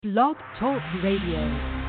Blog Talk Radio.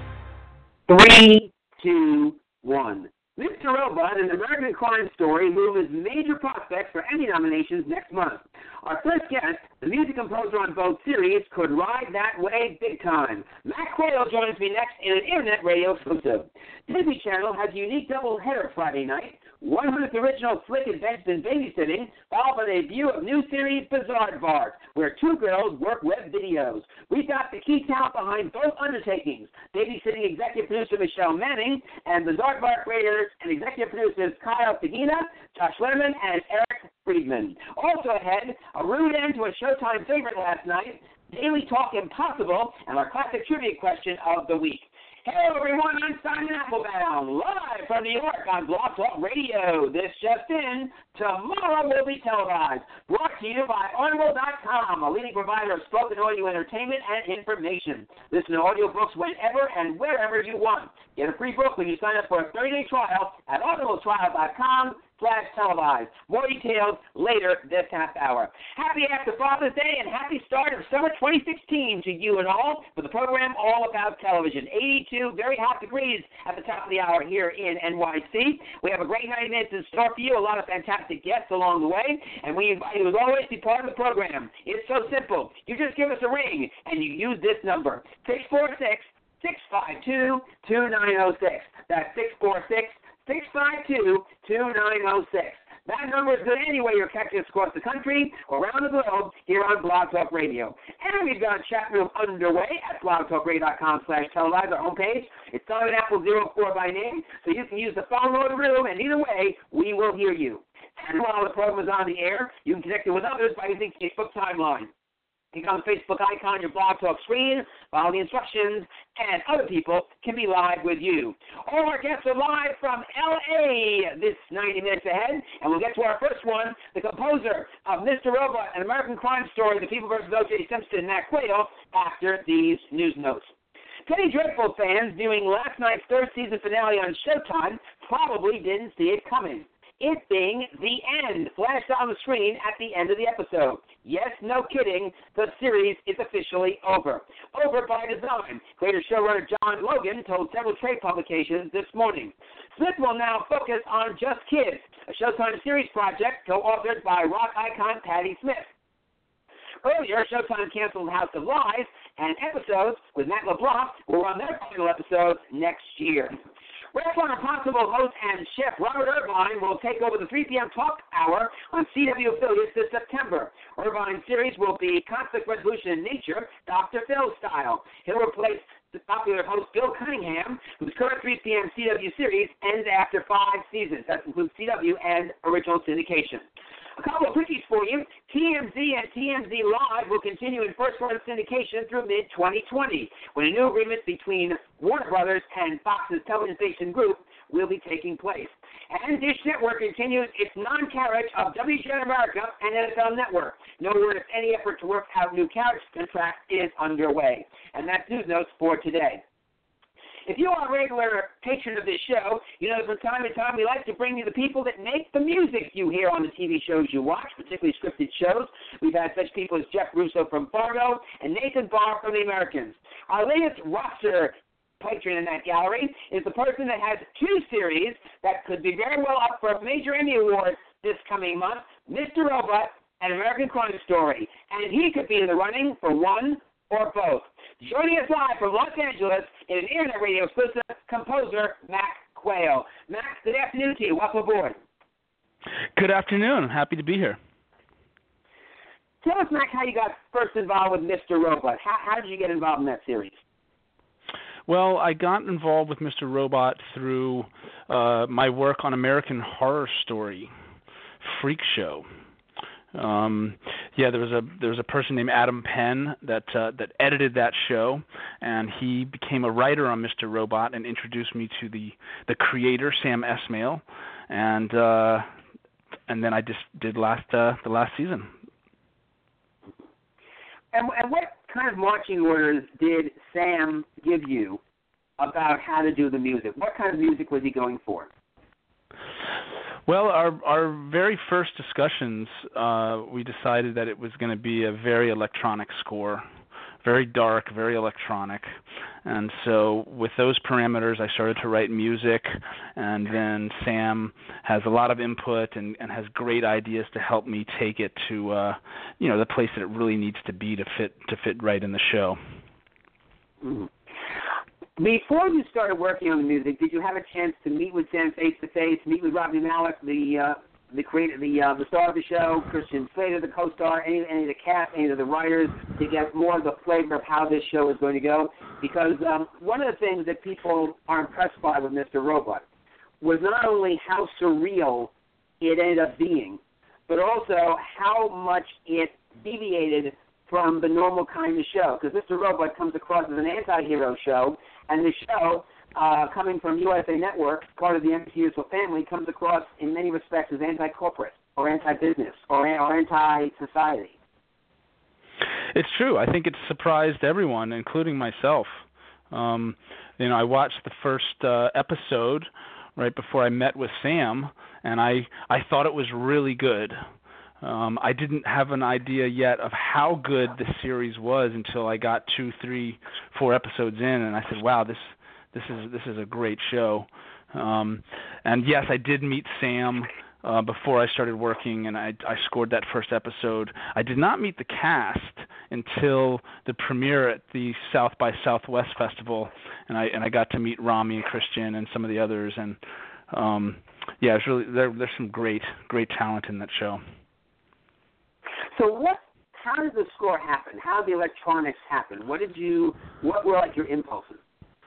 3, 2, 1. Mr. Robot, an American crime story, moves as major prospects for Emmy nominations next month. Our first guest, the music composer on both series, could ride that wave big time. Matt Quayle joins me next in an internet radio exclusive. Disney Channel has a unique double-header Friday night. 100th original Slick Adventures in Babysitting, followed by the debut of new series Bizaardvark, where two girls work web videos. We've got the key talent behind both undertakings, Babysitting executive producer Michelle Manning, and Bizaardvark writers and executive producers Kyle Pagina, Josh Lerman, and Eric Friedman. Also ahead, a rude end to a Showtime favorite last night, Daily Talk Impossible, and our classic trivia question of the week. Hello, everyone. I'm Simon Applebaum, live from New York on Blog Talk Radio. This just in, tomorrow will be televised. Brought to you by Audible.com, a leading provider of spoken audio entertainment and information. Listen to audiobooks whenever and wherever you want. Get a free book when you sign up for a 30-day trial at audibletrial.com/televised. More details later this half hour. Happy after Father's Day and happy start of summer 2016 to you and all for the program All About Television. 82 very hot degrees at the top of the hour here in NYC. We have a great 90 minutes in store for you, a lot of fantastic guests along the way, and we invite you as always to be part of the program. It's so simple. You just give us a ring and you use this number, 646-652-2906. That's 646-652-2906. That number is good anyway you're catching us across the country or around the globe here on Blog Talk Radio. And we've got a chat room underway at blogtalkradio.com/televised, our homepage. It's Simon Apple 04 by name, so you can use the phone or the room, and either way, we will hear you. And while the program is on the air, you can connect it with others by using Facebook Timeline. Click on the Facebook icon on your Blog Talk screen, follow the instructions, and other people can be live with you. All our guests are live from L.A. this 90 minutes ahead, and we'll get to our first one, the composer of Mr. Robot, an American crime story, The People vs. O.J. Simpson, Matt Quayle, after these news notes. Penny Dreadful fans viewing last night's third season finale on Showtime probably didn't see it coming. It being the end, flashed on the screen at the end of the episode. Yes, no kidding, the series is officially over. Over by design. Creator showrunner John Logan told several trade publications this morning. Smith will now focus on Just Kids, a Showtime series project co-authored by rock icon Patti Smith. Earlier, Showtime canceled House of Lies, and episodes with Matt LeBlanc will run their final episodes next year. Restaurant Impossible host and chef Robert Irvine will take over the 3 p.m. talk hour on CW affiliates this September. Irvine's series will be conflict resolution in nature, Dr. Phil style. He'll replace the popular host Bill Cunningham, whose current 3 p.m. CW series ends after 5 seasons. That includes CW and original syndication. A couple of quickies for you. TMZ and TMZ Live will continue in first-run syndication through mid-2020, when a new agreement between Warner Brothers and Fox's television station group will be taking place. And Dish Network continues its non-carriage of WGN America and NFL Network. No word of any effort to work out new carriage contracts is underway. And that's news notes for today. If you are a regular patron of this show, you know that from time to time we like to bring you the people that make the music you hear on the TV shows you watch, particularly scripted shows. We've had such people as Jeff Russo from Fargo and Nathan Barr from The Americans. Our latest roster patron in that gallery is the person that has 2 series that could be very well up for a major Emmy Award this coming month, Mr. Robot, an American crime story. And he could be in the running for one or both. Joining us live from Los Angeles in an internet radio exclusive, composer Matt Quayle. Matt, good afternoon to you. Welcome aboard. Good afternoon. Happy to be here. Tell us, Matt, how you got first involved with Mr. Robot. How did you get involved in that series? Well, I got involved with Mr. Robot through my work on American Horror Story, Freak Show. There was a person named Adam Penn that edited that show, and he became a writer on Mr. Robot and introduced me to the creator, Sam Esmail, and then I just did the last season. And what kind of marching orders did Sam give you about how to do the music? What kind of music was he going for? Well, our very first discussions, we decided that it was going to be a very electronic score very dark, very electronic. And so with those parameters, I started to write music, and then Sam has a lot of input and has great ideas to help me take it to the place that it really needs to be to fit right in the show. Mm-hmm. Before you started working on the music, did you have a chance to meet with Sam face to face, meet with Rami Malek, the creator, the star of the show, Christian Slater, the co-star, any of the cast, any of the writers, to get more of the flavor of how this show is going to go? Because one of the things that people are impressed by with Mr. Robot was not only how surreal it ended up being, but also how much it deviated from the normal kind of show. Because Mr. Robot comes across as an anti-hero show, and the show, coming from USA Network, part of the NBC Universal family, comes across in many respects as anti-corporate or anti-business or anti-society. It's true. I think it surprised everyone, including myself. I watched the first episode right before I met with Sam, and I thought it was really good. I didn't have an idea yet of how good the series was until I got 2, 3, 4 episodes in, and I said, "Wow, this is a great show." And yes, I did meet Sam before I started working, and I scored that first episode. I did not meet the cast until the premiere at the South by Southwest Festival, and I got to meet Rami and Christian and some of the others, and it's really there's some great talent in that show. So how did the score happen? How did the electronics happen? What were like your impulses?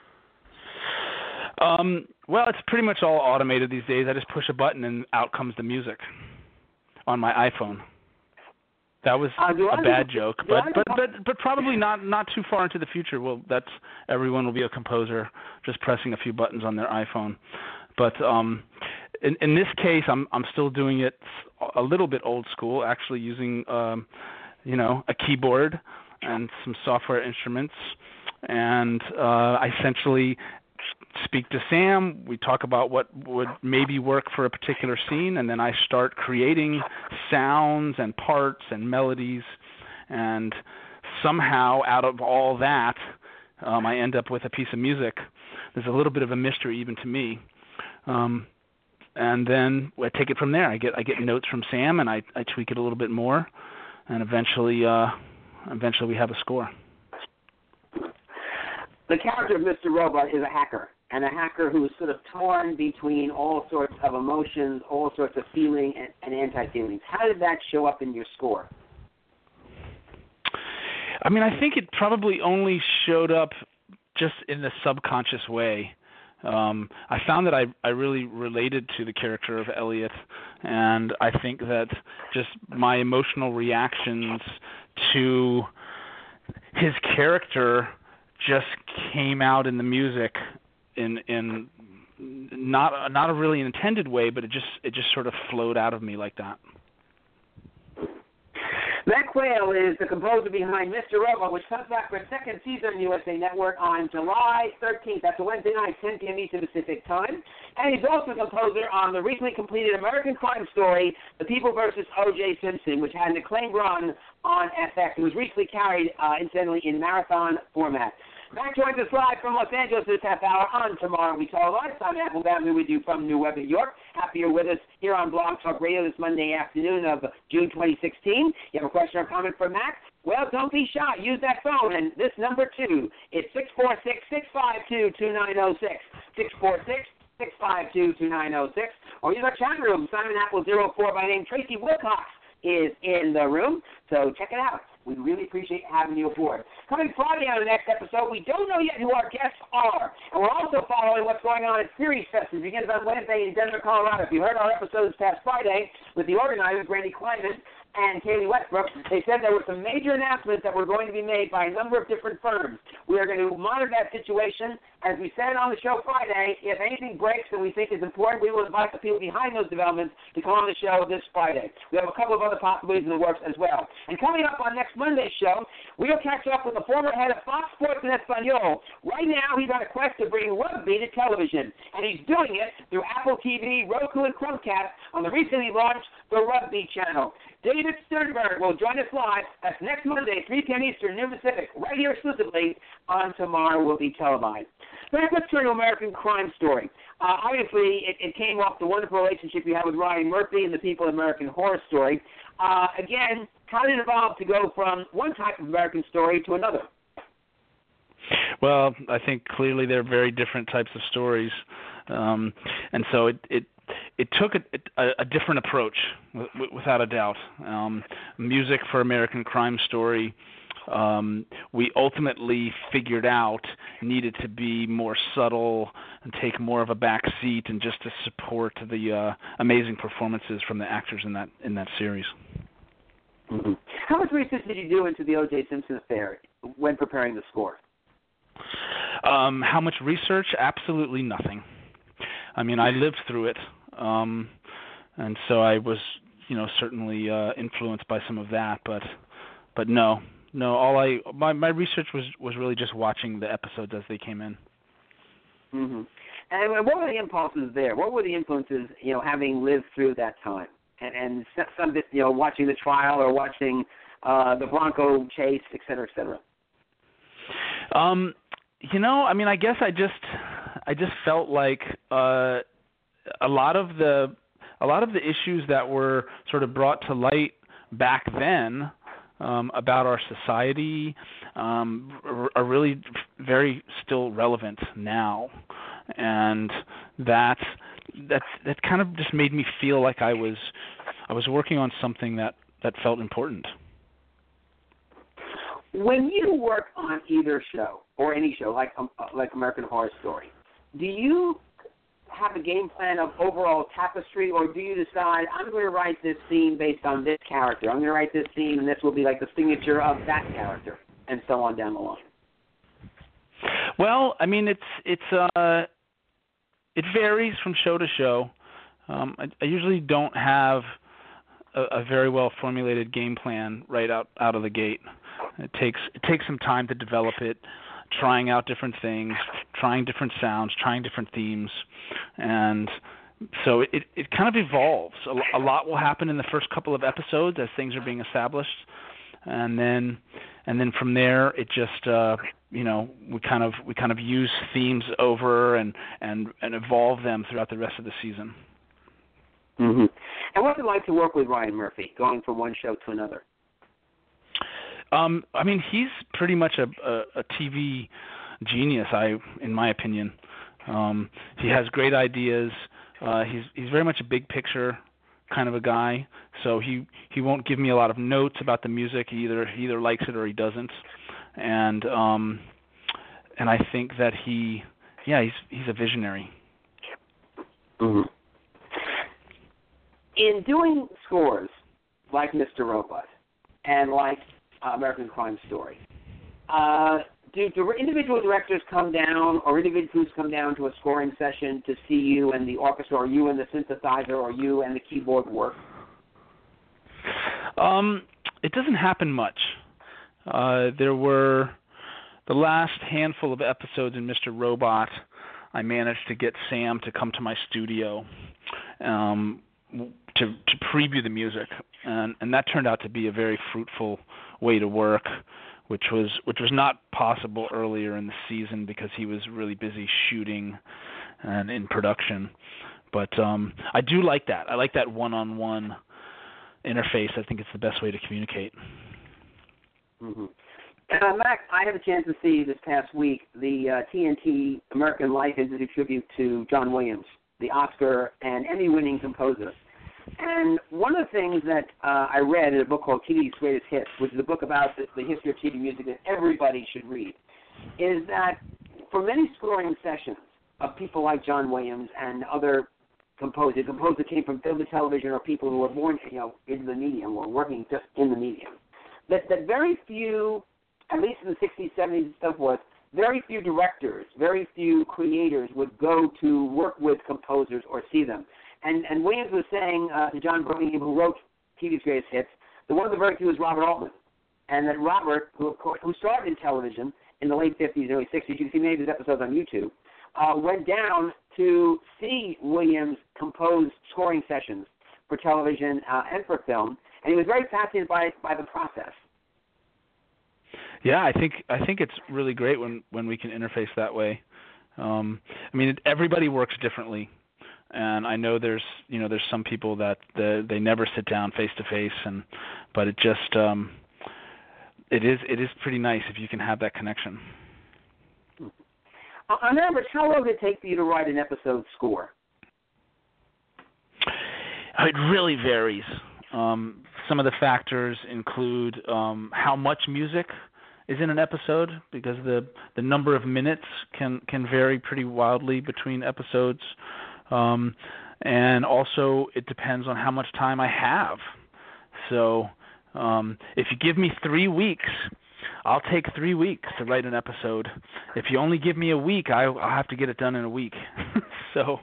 Well, it's pretty much all automated these days. I just push a button and out comes the music on my iPhone. That was a bad joke, but probably not too far into the future. Well, everyone will be a composer just pressing a few buttons on their iPhone. But in this case, I'm still doing it a little bit old school, actually using a keyboard and some software instruments, and I essentially speak to Sam. We talk about what would maybe work for a particular scene, and then I start creating sounds and parts and melodies, and somehow out of all that, I end up with a piece of music. There's a little bit of a mystery even to me. And then I take it from there. I get notes from Sam, and I tweak it a little bit more, and eventually we have a score. The character of Mr. Robot is a hacker, and a hacker who is sort of torn between all sorts of emotions, all sorts of feeling and anti-feelings. How did that show up in your score? I mean, I think it probably only showed up just in the subconscious way. I found that I really related to the character of Elliot, and I think that just my emotional reactions to his character just came out in the music in not a really intended way, but it just sort of flowed out of me like that. Matt Quayle is the composer behind Mr. Robot, which comes back for its second season on USA Network on July 13th. That's a Wednesday night, 10 p.m. Eastern Pacific Time. And he's also a composer on the recently completed American crime story, The People vs. O.J. Simpson, which had an acclaimed run on FX. It was recently carried, incidentally, in marathon format. Matt joins us live from Los Angeles this half hour on Tomorrow We Tell Live. I'm Apple Avenue with you from New Web, New York. Happy you're with us here on Blog Talk Radio this Monday afternoon of June 2016. You have a question or comment for Matt? Well, don't be shy. Use that phone. And this number, too, is 646-652-2906. 646-652-2906. Or use our chat room. Simon Apple 04 by name. Tracy Wilcox is in the room. So check it out. We really appreciate having you aboard. Coming Friday on the next episode, we don't know yet who our guests are. And we're also following what's going on at Series Fest. It begins on Wednesday in Denver, Colorado. If you heard our episodes past Friday with the organizers, Randy Kleiman and Kaylee Westbrook, they said there were some major announcements that were going to be made by a number of different firms. We are going to monitor that situation. As we said on the show Friday, if anything breaks that we think is important, we will invite the people behind those developments to come on the show this Friday. We have a couple of other possibilities in the works as well. And coming up on next Monday's show, we'll catch up with the former head of Fox Sports and Espanol. Right now, he's on a quest to bring rugby to television, and he's doing it through Apple TV, Roku, and Chromecast on the recently launched The Rugby Channel. David David Sternberg will join us live. That's next Monday, 3 p.m. Eastern, noon Pacific, right here exclusively on Tomorrow Will Be Televised. So let's turn to American Crime Story. Obviously, it came off the wonderful relationship you have with Ryan Murphy and the people of American Horror Story. Again, how did it evolve to go from one type of American story to another? Well, I think clearly they're very different types of stories, and so it took a different approach, without a doubt. Music for American Crime Story, we ultimately figured out needed to be more subtle and take more of a back seat, and just to support the amazing performances from the actors in that series. Mm-hmm. How much research did you do into the O.J. Simpson affair when preparing the score? How much research? Absolutely nothing. I mean, I lived through it, and so I was, certainly influenced by some of that. But no. My research was really just watching the episodes as they came in. Mm-hmm. And what were the impulses there? What were the influences, having lived through that time, and some of it, watching the trial or watching the Bronco chase, et cetera, et cetera? I guess I just felt like a lot of the issues that were sort of brought to light back then about our society are really very still relevant now, and that kind of just made me feel like I was working on something that felt important. When you work on either show or any show like American Horror Story, do you have a game plan of overall tapestry, or do you decide, I'm going to write this scene based on this character, I'm going to write this scene and this will be like the signature of that character, and so on down the line? Well, I mean, it varies from show to show. I usually don't have a very well formulated game plan right out of the gate. It takes some time to develop it, trying out different things, trying different sounds, trying different themes, and so it kind of evolves. A lot will happen in the first couple of episodes as things are being established, and then from there it just we kind of use themes over and evolve them throughout the rest of the season. Mm-hmm. And what's it like to work with Ryan Murphy, going from one show to another? I mean, he's pretty much a TV genius, in my opinion. He has great ideas. He's very much a big picture kind of a guy. So he won't give me a lot of notes about the music. He either likes it or he doesn't. And I think that he's a visionary. Mm-hmm. In doing scores like Mr. Robot and like American Crime Story, do individual directors come down, or individuals come down to a scoring session to see you and the orchestra, or you and the synthesizer, or you and the keyboard work? It doesn't happen much. There were the last handful of episodes in Mr. Robot, I managed to get Sam to come to my studio to preview the music, and that turned out to be a very fruitful way to work, which was not possible earlier in the season because he was really busy shooting and in production. But I do like that. I like that one-on-one interface. I think it's the best way to communicate. Mm-hmm. Mac, I had a chance to see this past week the TNT American Life Institute tribute to John Williams, the Oscar and Emmy-winning composer. And one of the things that I read in a book called TV's Greatest Hits, which is a book about the history of TV music that everybody should read, is that for many scoring sessions of people like John Williams and other composers came from film and television, or people who were born, into the medium or working just in the medium, that very few, at least in the 60s, 70s, and so forth, very few directors, very few creators would go to work with composers or see them. And Williams was saying to John Birmingham, who wrote TV's Greatest Hits, that one of the very few was Robert Altman. And that Robert, who started in television in the late 50s, early 60s, you can see many of his episodes on YouTube, went down to see Williams compose scoring sessions for television and for film. and he was very fascinated by the process. Yeah, I think it's really great when we can interface that way. I mean, everybody works differently, and I know there's some people that they never sit down face to face, but it just it is pretty nice if you can have that connection. On average, how long did it take for you to write an episode score? It really varies. Some of the factors include how much music is in an episode, because the number of minutes can vary pretty wildly between episodes, and also it depends on how much time I have. So if you give me 3 weeks, I'll take 3 weeks to write an episode. If you only give me a week, I'll have to get it done in a week. So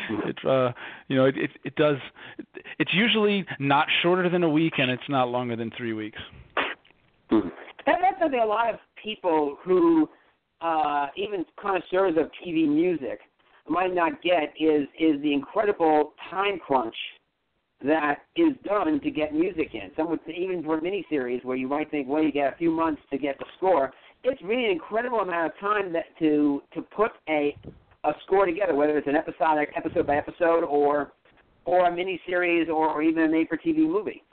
it does. It's usually not shorter than a week, and it's not longer than 3 weeks. That's something a lot of people who, even connoisseurs of TV music, might not get is the incredible time crunch that is done to get music in. Some would say, even for a miniseries where you might think, well, you get a few months to get the score, it's really an incredible amount of time to put a score together, whether it's an episode by episode, or a miniseries, or even a made-for-TV movie.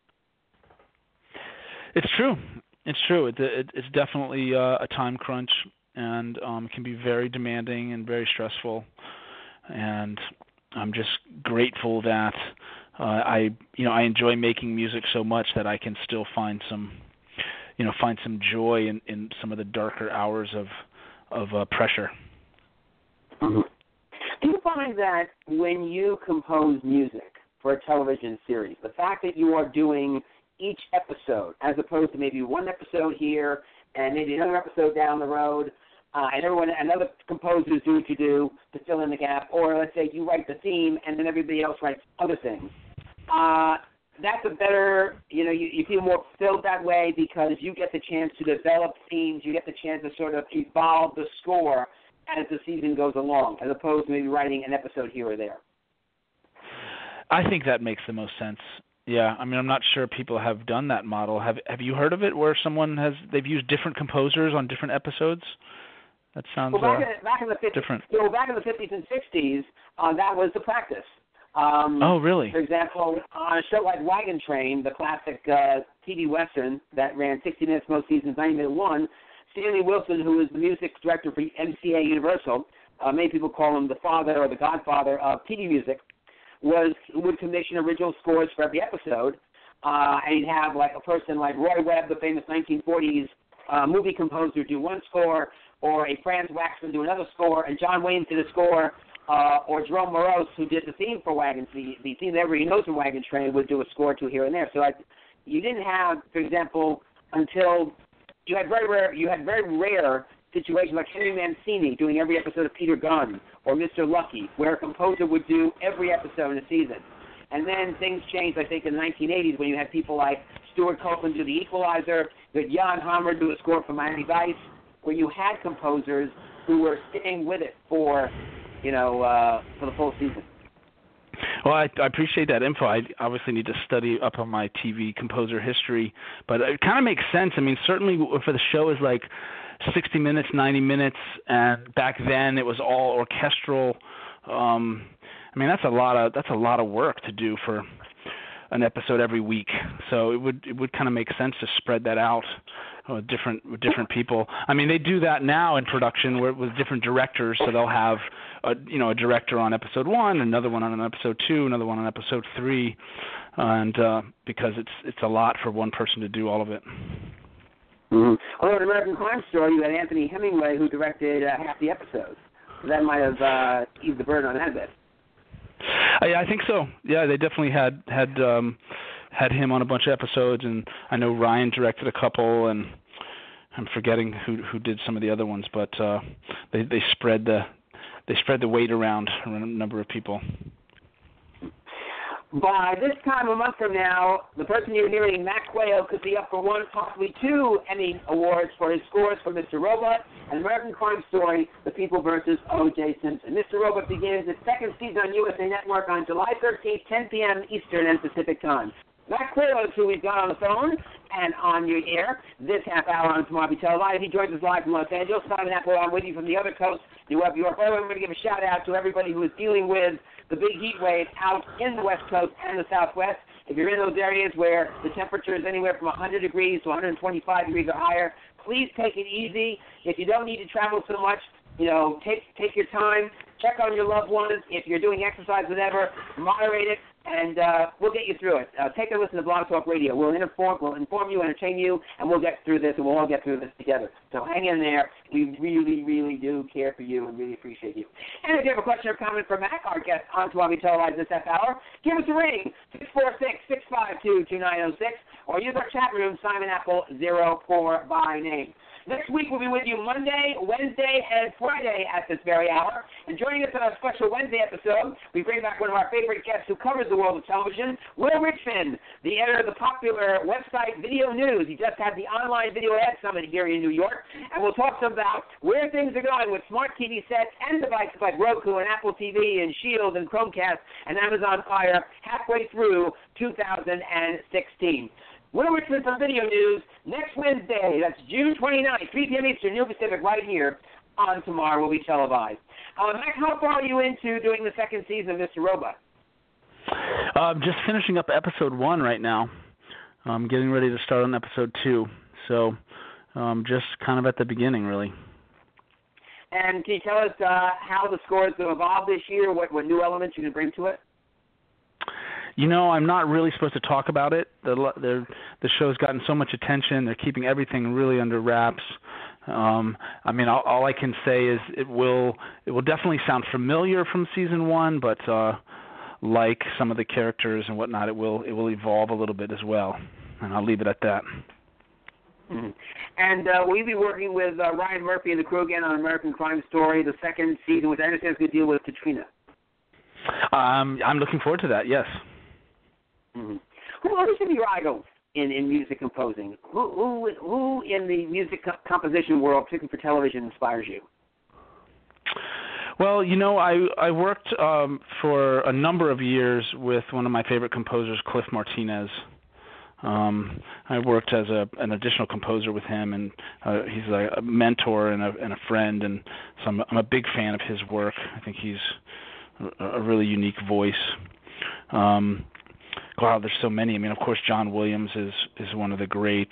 It's true. It's true. It's definitely a time crunch, and can be very demanding and very stressful. And I'm just grateful that I enjoy making music so much that I can still find some joy in some of the darker hours of pressure. Mm-hmm. Do you find that when you compose music for a television series, the fact that you are doing each episode, as opposed to maybe one episode here and maybe another episode down the road, and another composer is doing what you do to fill in the gap, or let's say you write the theme and then everybody else writes other things, that's a better, you feel more fulfilled that way because you get the chance to develop themes, you get the chance to sort of evolve the score as the season goes along, as opposed to maybe writing an episode here or there. I think that makes the most sense. Yeah, I mean, I'm not sure people have done that model. Have you heard of it, where they've used different composers on different episodes? That sounds back in the 50s, different. So back in the 50s and 60s, that was the practice. Oh, really? For example, on a show like Wagon Train, the classic TV Western that ran 60 minutes most seasons, 90-minute one, Stanley Wilson, who was the music director for MCA Universal, many people call him the father or the godfather of TV music, would commission original scores for every episode, and he'd have like a person like Roy Webb, the famous 1940s movie composer, do one score, or a Franz Waxman do another score, and John Williams did a score, or Jerome Morose, who did the theme for the theme that everybody knows from Wagon Train, would do a score to here and there. So you didn't have, for example, until you had very rare situations like Henry Mancini doing every episode of Peter Gunn, or Mr. Lucky, where a composer would do every episode in a season. And then things changed, I think, in the 1980s when you had people like Stuart Copeland do The Equalizer, you had Jan Hammer do a score for Miami Vice, where you had composers who were staying with it for the full season. Well, I appreciate that info. I obviously need to study up on my TV composer history, but it kind of makes sense. I mean, certainly for the show is like 60 minutes, 90 minutes, and back then it was all orchestral. I mean, that's a lot of work to do for an episode every week. So it would kind of make sense to spread that out with different people. I mean, they do that now in production with different directors. So they'll have a director on episode 1, another one on episode 2, another one on episode 3, and because it's a lot for one person to do all of it. Mm-hmm. Although in American Crime Story, you had Anthony Hemingway who directed half the episodes. So that might have eased the burden on that a bit. I think so. Yeah, they definitely had him on a bunch of episodes, and I know Ryan directed a couple, and I'm forgetting who did some of the other ones, but they spread the weight around a number of people. By this time a month from now, the person you're hearing, Mac Quayle, could be up for 1, possibly 2 Emmy Awards for his scores for Mr. Robot and American Crime Story, The People vs. O.J. Simpson. Mr. Robot begins its second season on USA Network on July 13th, 10 p.m. Eastern and Pacific Time. Matt Clearlow is who we've got on the phone and on your air this half hour on Tomorrow Be Televised. He joins us live from Los Angeles. Simon Apple on with you from the other coast, New York. Oh, I'm going to give a shout-out to everybody who is dealing with the big heat wave out in the West Coast and the Southwest. If you're in those areas where the temperature is anywhere from 100 degrees to 125 degrees or higher, please take it easy. If you don't need to travel so much, take your time. Check on your loved ones. If you're doing exercise, whatever, moderate it, and we'll get you through it. Take a listen to Blog Talk Radio. We'll inform you, entertain you, and we'll get through this, and we'll all get through this together. So hang in there. We really, really do care for you and really appreciate you. And if you have a question or comment for Mac, our guest on Tomorrow Be Televised this half hour, give us a ring, 646-652-2906, or use our chat room, Simon Apple 04 by name. Next week, we'll be with you Monday, Wednesday, and Friday at this very hour. And joining us on our special Wednesday episode, we bring back one of our favorite guests who covers the world of television, Will Richmond, the editor of the popular website Video News. He just had the online video ad summit here in New York, and we'll talk to him about where things are going with smart TV sets and devices like Roku and Apple TV and Shield and Chromecast and Amazon Fire halfway through 2016. Will Richmond from Video News next Wednesday. That's June 29th, 3 p.m. Eastern, New Pacific, right here on Tomorrow Will Be Televised. Mac, how far are you into doing the second season of Mr. Robot? Just finishing up episode 1 right now. I'm getting ready to start on episode 2. So just kind of at the beginning, really. And can you tell us how the score is going to evolve this year, what new elements you can bring to it? I'm not really supposed to talk about it. The show's gotten so much attention. They're keeping everything really under wraps. All I can say is it will definitely sound familiar from season 1, but like some of the characters and whatnot, it will evolve a little bit as well. And I'll leave it at that. Mm-hmm. And will you be working with Ryan Murphy and the crew again on American Crime Story, the second season, which I understand is going to deal with Katrina? I'm looking forward to that, yes. Mm-hmm. Who are some of your idols in music composing? Who in the music composition world, particularly for television, inspires you? Well, I worked for a number of years with one of my favorite composers, Cliff Martinez. I worked as an additional composer with him, and he's a mentor and a friend, and so I'm a big fan of his work. I think he's a really unique voice. Wow, there's so many. Of course, John Williams is one of the greats.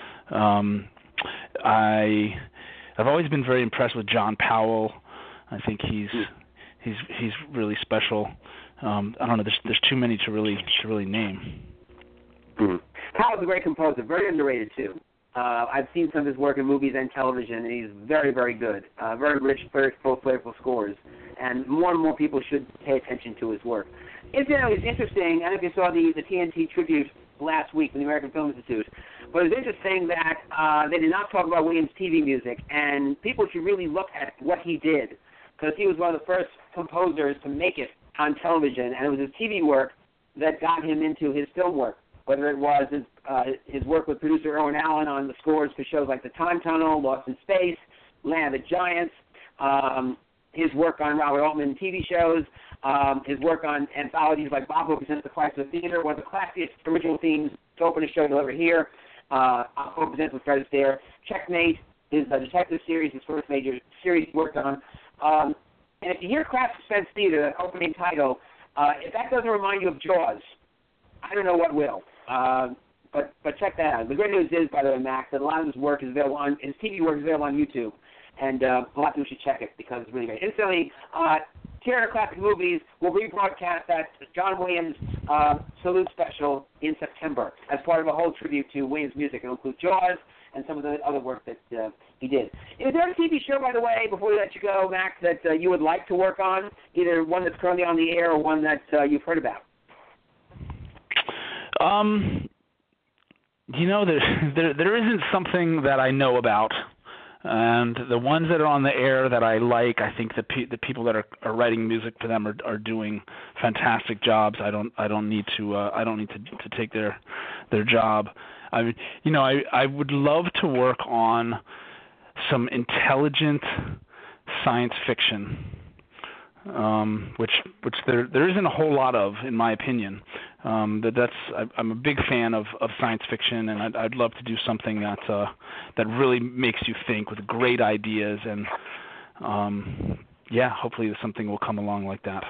I've always been very impressed with John Powell. I think he's really special. I don't know. There's too many to really name. Mm-hmm. Powell's a great composer, very underrated too. I've seen some of his work in movies and television, and he's very, very good. Very rich, very full, flavorful scores, and more people should pay attention to his work. Incidentally, it's interesting. I don't know if you saw the TNT tribute last week from the American Film Institute, but it's interesting that they did not talk about Williams' TV music, and people should really look at what he did, because he was one of the first composers to make it on television, and it was his TV work that got him into his film work, whether it was his work with producer Irwin Allen on the scores for shows like The Time Tunnel, Lost in Space, Land of the Giants, his work on Robert Altman TV shows, his work on anthologies like Bob Hope Presents the Christ of the Theater, one of the classiest original themes to open a show you'll ever hear. Hope Presents with Fred Astaire, Checkmate, his detective series, his first major series he worked on. And if you hear Craft Suspense Theater, that opening title, if that doesn't remind you of Jaws, I don't know what will. But check that out. The great news is, by the way, Max, that a lot of his work is available his TV work is available on YouTube, and a lot of people should check it because it's really great. Incidentally, Tiara Classic Movies will rebroadcast that John Williams Salute Special in September as part of a whole tribute to Williams' music. It'll include Jaws and some of the other work that he did. Is there a TV show, by the way, before we let you go, Max, that you would like to work on, either one that's currently on the air or one that you've heard about? There isn't something that I know about, and the ones that are on the air that I like, I think the people that are writing music for them are doing fantastic jobs. I don't need to take their job. I would love to work on some intelligent science fiction. which there isn't a whole lot of, in my opinion. I'm a big fan of science fiction, and I'd love to do something that really makes you think with great ideas, and hopefully something will come along like that.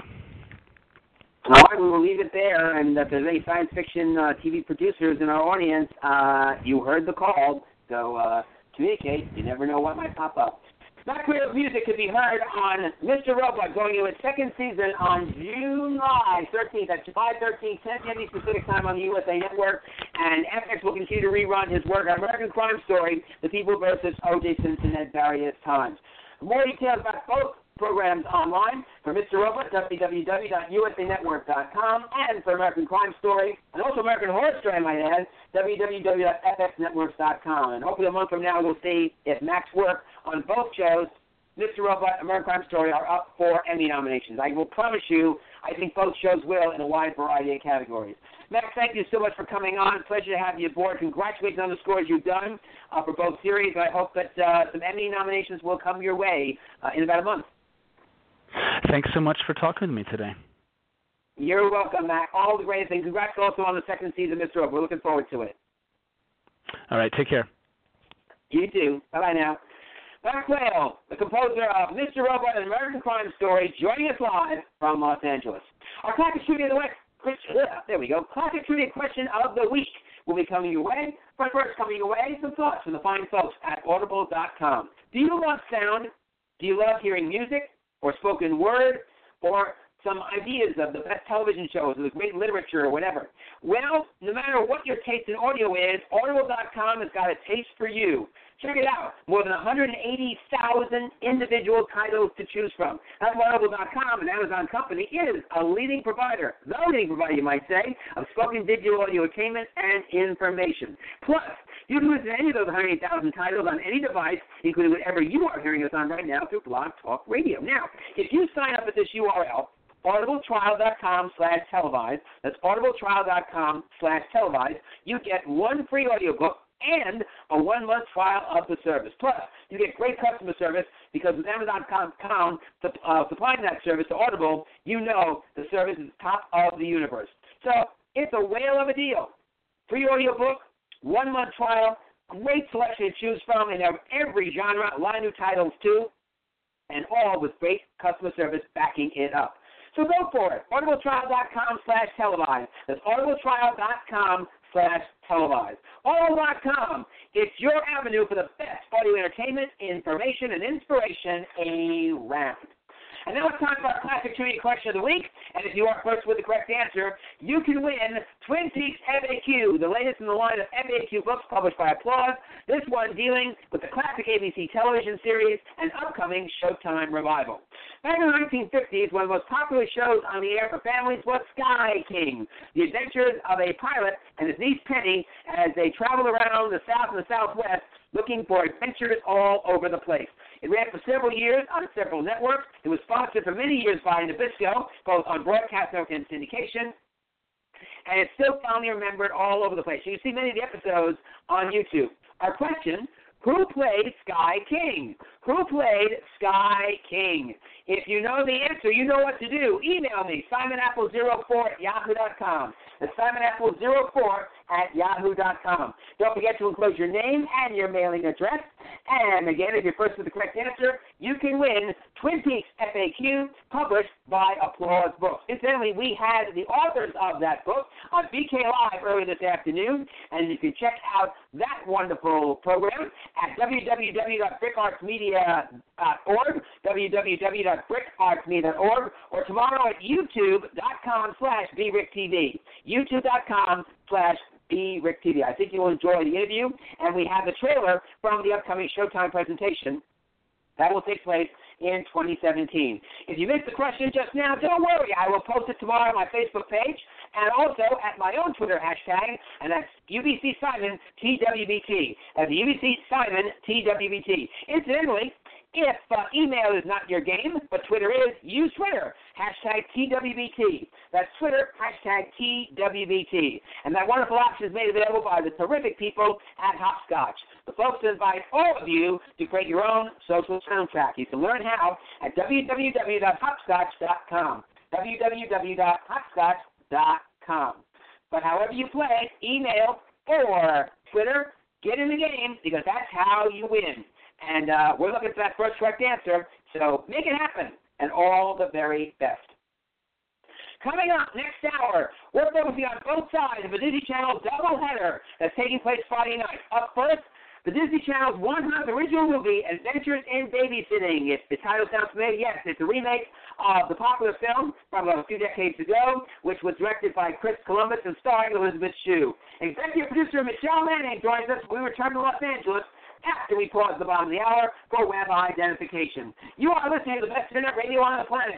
All right, we will leave it there, and if there's any science fiction TV producers in our audience, you heard the call, so communicate. You never know what might pop up. Black Radio's music could be heard on Mr. Robot going into its second season on July 13th. That's July 13th, 10 p.m. Pacific time on the USA Network. And FX will continue to rerun his work on American Crime Story, The People vs. O.J. Simpson at various times. For more details about both programs online, for Mr. Robot, www.usanetwork.com, and for American Crime Story, and also American Horror Story, I might add, www.fxnetworks.com. And hopefully a month from now we'll see if Mac's work on both shows, Mr. Robot and American Crime Story, are up for Emmy nominations. I will promise you, I think both shows will in a wide variety of categories. Mac, thank you so much for coming on. Pleasure to have you aboard. Congratulations on the scores you've done for both series. I hope that some Emmy nominations will come your way in about a month. Thanks so much for talking to me today. You're welcome, Mac. All the greatest things. Congrats also on the second season, Mr. Robot. We're looking forward to it. All right, take care. You too. Bye-bye now. Mac Whale, the composer of Mr. Robot and American Crime Story, joining us live from Los Angeles. Our classic trivia of the week. Classic trivia question of the week will be coming your way. But first, coming your way, some thoughts from the fine folks at Audible.com. Do you love sound? Do you love hearing music or spoken word or some ideas of the best television shows or the great literature or whatever? Well, no matter what your taste in audio is, Audible.com has got a taste for you. Check it out. More than 180,000 individual titles to choose from. That's why Audible.com, an Amazon company, is a leading provider, the leading provider, you might say, of spoken digital audio entertainment and information. Plus, you can listen to any of those 180,000 titles on any device, including whatever you are hearing us on right now through Blog Talk Radio. Now, if you sign up at this URL, audibletrial.com/televised, that's audibletrial.com/televised, you get one free audiobook and a 1-month trial of the service. Plus, you get great customer service because with Amazon.com supplying that service to Audible, you know the service is top of the universe. So it's a whale of a deal. Free audiobook, 1-month trial, great selection to choose from in every genre, a lot of new titles too, and all with great customer service backing it up. So go for it. audibletrial.com/televised. That's audibletrial.com/televised. Audible.com. It's your avenue for the best audio entertainment, information, and inspiration around. And now it's time for our classic trivia question of the week. And if you are first with the correct answer, you can win Twin Peaks FAQ, the latest in the line of FAQ books published by Applause. This one dealing with the classic ABC television series and upcoming Showtime revival. Back in the 1950s, one of the most popular shows on the air for families was Sky King, the adventures of a pilot and his niece Penny as they traveled around the South and the Southwest looking for adventures all over the place. It ran for several years on several networks. It was sponsored for many years by Nabisco, both on broadcast network and syndication. And it's still fondly remembered all over the place. You can see many of the episodes on YouTube. Our question, who played Sky King? Who played Sky King? If you know the answer, you know what to do. Email me, simonapple04@yahoo.com. That's simonapple04@yahoo.com. Don't forget to enclose your name and your mailing address. And again, if you're first with the correct answer, you can win Twin Peaks FAQ, published by Applause Books. Incidentally, we had the authors of that book on BK Live earlier this afternoon, and you can check out that wonderful program at www.brickartsmedia.org, www.brickartsmedia.org, or tomorrow at youtube.com/BRickTV, youtube.com/BRickTV. I think you'll enjoy the interview, and we have the trailer from the upcoming Showtime presentation that will take place in 2017. If you missed the question just now, don't worry. I will post it tomorrow on my Facebook page and also at my own Twitter hashtag, and that's UBC Simon TWBT. That's UBC Simon TWBT. Incidentally, if email is not your game, but Twitter is, use Twitter. hashtag TWBT. That's Twitter, hashtag TWBT. And that wonderful option is made available by the terrific people at Hopscotch. The folks invite all of you to create your own social soundtrack. You can learn how at www.hopscotch.com. www.hopscotch.com. But however you play, email or Twitter, get in the game because that's how you win. And we're looking for that first correct answer, so make it happen. And all the very best. Coming up next hour, we're going to be on both sides of a Disney Channel doubleheader that's taking place Friday night. Up first, the Disney Channel's 100th original movie, Adventures in Babysitting. If the title sounds familiar, yes, it's a remake of the popular film from a few decades ago, which was directed by Chris Columbus and starring Elizabeth Shue. Executive producer Michelle Manning joins us. We return to Los Angeles after we pause at the bottom of the hour for web identification. You are listening to the best internet radio on the planet,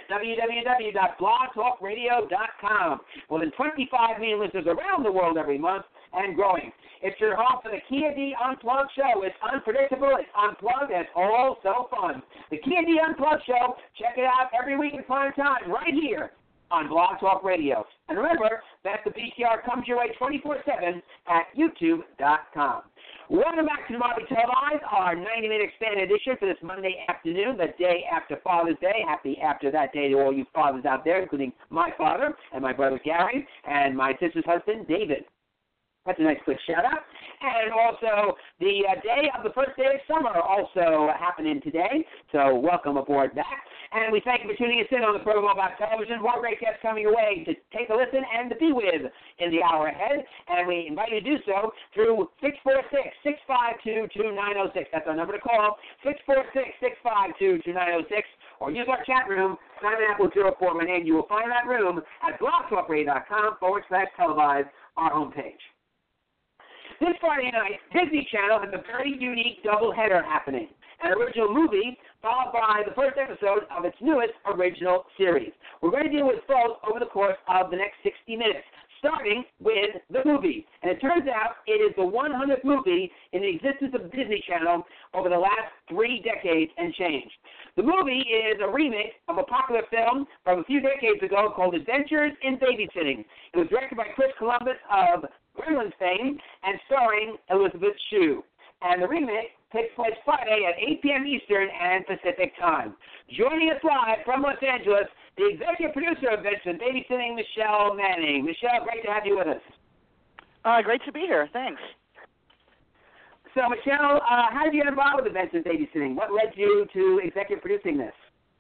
www.blogtalkradio.com. More than 25 million listeners around the world every month and growing. It's your home for the Kia D Unplugged Show. It's unpredictable, it's unplugged, and it's all so fun. The Kia D Unplugged Show, check it out every week in prime time right here on Blog Talk Radio. And remember that the BTR comes your way 24/7 at YouTube.com. Welcome back to the Marvin Televised, our 90-minute expanded edition for this Monday afternoon, the day after Father's Day. Happy after that day to all you fathers out there, including my father and my brother Gary and my sister's husband, David. That's a nice quick shout-out. And also, the day of the first day of summer also happening today, so welcome aboard that. And we thank you for tuning us in on the program about television. More great guests coming your way to take a listen and to be with in the hour ahead. And we invite you to do so through 646-652-2906. That's our number to call, 646-652-2906. Or use our chat room, Simon Apple 0418. You will find that room at blogtalkradio.com/televised, our homepage. This Friday night, Disney Channel has a very unique doubleheader happening. An original movie followed by the first episode of its newest original series. We're going to deal with both over the course of the next 60 minutes, starting with the movie. And it turns out it is the 100th movie in the existence of Disney Channel over the last 3 decades and change. The movie is a remake of a popular film from a few decades ago called Adventures in Babysitting. It was directed by Chris Columbus of Gremlins fame and starring Elizabeth Shue. And the remake takes place Friday at 8 p.m. Eastern and Pacific Time. Joining us live from Los Angeles, the executive producer of Adventures in Babysitting, Michelle Manning. Michelle, great to have you with us. Great to be here. Thanks. So, Michelle, how did you get involved with Adventures in Babysitting? What led you to executive producing this?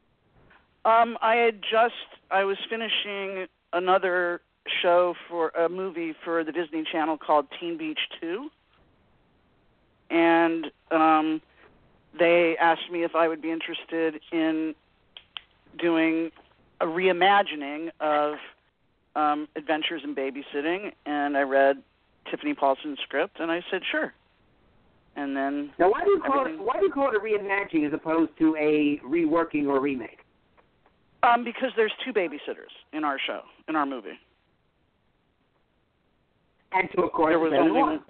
I was finishing another show for a movie for the Disney Channel called Teen Beach 2. And they asked me if I would be interested in doing a reimagining of Adventures in Babysitting, and I read Tiffany Paulson's script, and I said sure. And then now, why do you call it a reimagining as opposed to a reworking or remake? Because there's 2 babysitters in our show, in our movie. And of course, there was only one.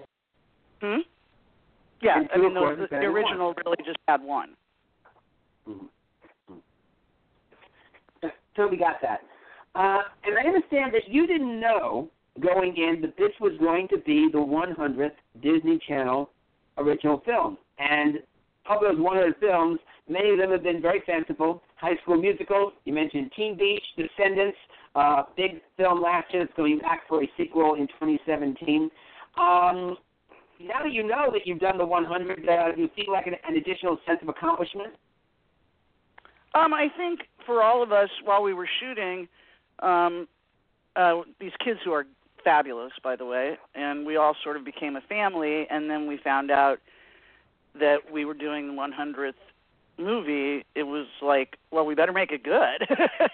Yeah, I mean, the original really just had one. Mm-hmm. Totally got that. And I understand that you didn't know going in that this was going to be the 100th Disney Channel original film. And of those 100 films, many of them have been very fanciful. High School Musical, you mentioned Teen Beach, Descendants, big film last year that's going back for a sequel in 2017. Now that you know that you've done the 100, do you feel like an additional sense of accomplishment? I think for all of us, while we were shooting, these kids who are fabulous, by the way, and we all sort of became a family, and then we found out that we were doing the 100th movie. It was like, well, we better make it good.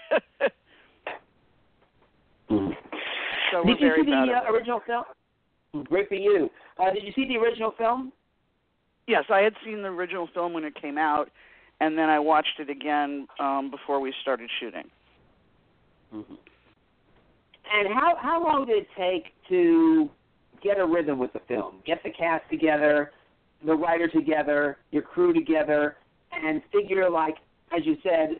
So we're Did you very see proud the of it. original film? Great for you. Did you see the original film? Yes, I had seen the original film when it came out, and then I watched it again before we started shooting. Mm-hmm. And how long did it take to get a rhythm with the film, get the cast together, the writer together, your crew together, and figure, like, as you said,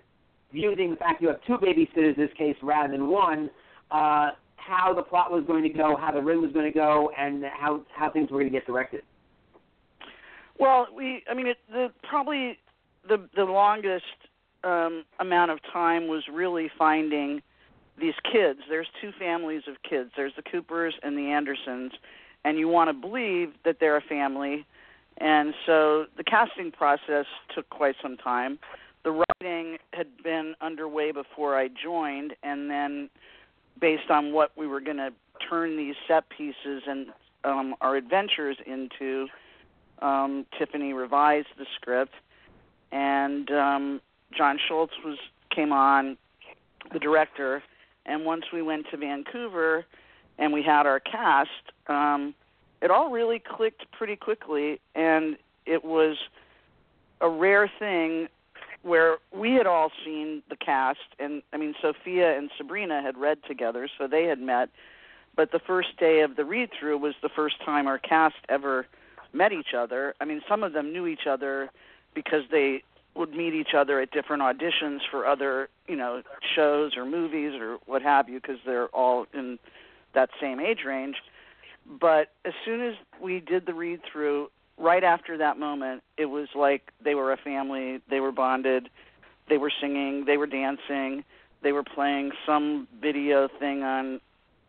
using the fact you have two babysitters in this case rather than one, how the plot was going to go, how the ring was going to go, and how things were going to get directed. Well, probably the longest amount of time was really finding these kids. There's two families of kids. There's the Coopers and the Andersons, and you want to believe that they're a family. And so the casting process took quite some time. The writing had been underway before I joined, and then based on what we were going to turn these set pieces and our adventures into, Tiffany revised the script, and John Schultz came on, the director, and once we went to Vancouver and we had our cast, it all really clicked pretty quickly, and it was a rare thing where we had all seen the cast, and Sophia and Sabrina had read together, so they had met, but the first day of the read-through was the first time our cast ever met each other. I mean, some of them knew each other because they would meet each other at different auditions for other, shows or movies or what have you, because they're all in that same age range. But as soon as we did the read-through, right after that moment, it was like they were a family, they were bonded, they were singing, they were dancing, they were playing some video thing on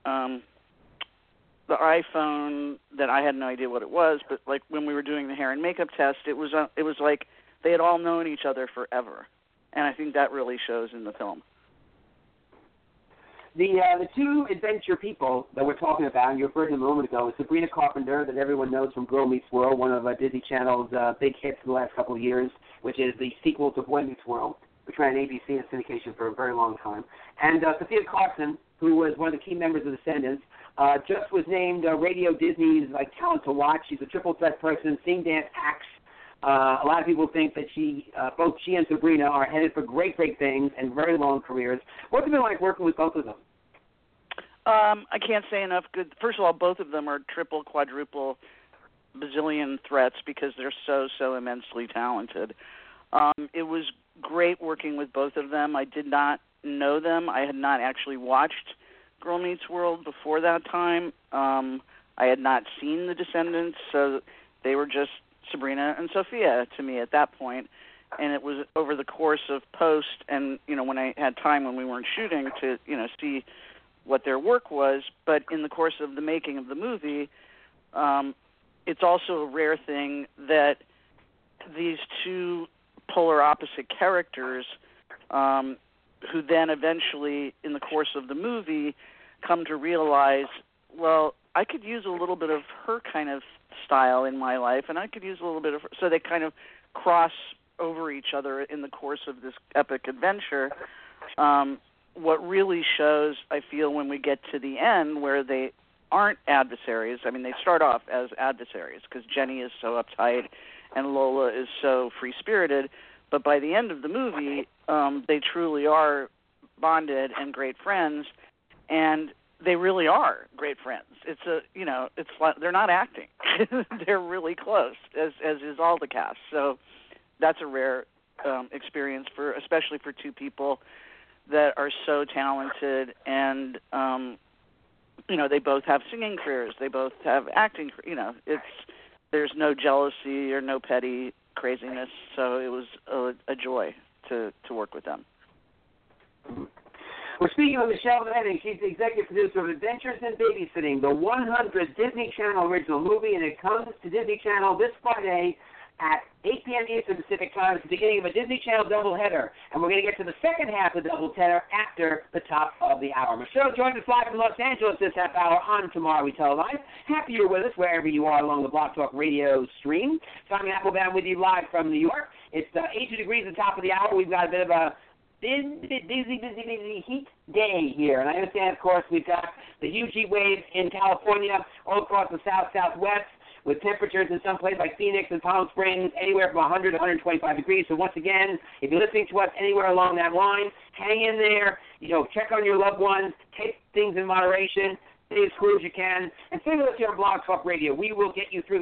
the iPhone that I had no idea what it was, but like when we were doing the hair and makeup test, it was like they had all known each other forever, and I think that really shows in the film. The two adventure people that we're talking about, and you referred to them a moment ago, is Sabrina Carpenter, that everyone knows from Girl Meets World, one of Disney Channel's big hits in the last couple of years, which is the sequel to Boy Meets World, which ran ABC in syndication for a very long time. And Sophia Carson, who was one of the key members of Descendants, just was named Radio Disney's talent to watch. She's a triple threat person, sing, dance, acts. A lot of people think that both she and Sabrina are headed for great, great things and very long careers. What's it been like working with both of them? I can't say enough good. First of all, both of them are triple, quadruple, bazillion threats because they're so immensely talented. It was great working with both of them. I did not know them. I had not actually watched Girl Meets World before that time. I had not seen The Descendants, so they were just Sabrina and Sophia to me at that point. And it was over the course of post and, when I had time when we weren't shooting to, see what their work was. But in the course of the making of the movie, it's also a rare thing that these two polar opposite characters who then eventually, in the course of the movie, come to realize, well, I could use a little bit of her kind of style in my life, and I could use a little bit of her. So they kind of cross over each other in the course of this epic adventure. What really shows, I feel, when we get to the end, where they aren't adversaries. I mean, they start off as adversaries because Jenny is so uptight and Lola is so free-spirited. But by the end of the movie, they truly are bonded and great friends, and they really are great friends. It's like they're not acting; they're really close, as is all the cast. So that's a rare experience especially for two people that are so talented, and they both have singing careers, they both have acting. There's no jealousy or no petty craziness, so it was a joy to work with them. We're speaking with Michelle Manning. She's the executive producer of Adventures in Babysitting, the 100th Disney Channel original movie, and it comes to Disney Channel this Friday at 8 p.m. Eastern Pacific Time. It's the beginning of a Disney Channel doubleheader, and we're going to get to the second half of the doubleheader after the top of the hour. Michelle joins us live from Los Angeles this half hour on Tomorrow We Tell Live. Happy you're with us wherever you are along the Blog Talk Radio stream. Simon Applebaum with you live from New York. It's 82 degrees at the top of the hour. We've got a bit of a busy heat day here. And I understand, of course, we've got the huge heat waves in California, all across the southwest, with temperatures in some places like Phoenix and Palm Springs anywhere from 100 to 125 degrees. So once again, if you're listening to us anywhere along that line, hang in there. Check on your loved ones. Take things in moderation. Stay as cool as you can. And stay with us here on Blog Talk Radio. We will get you through this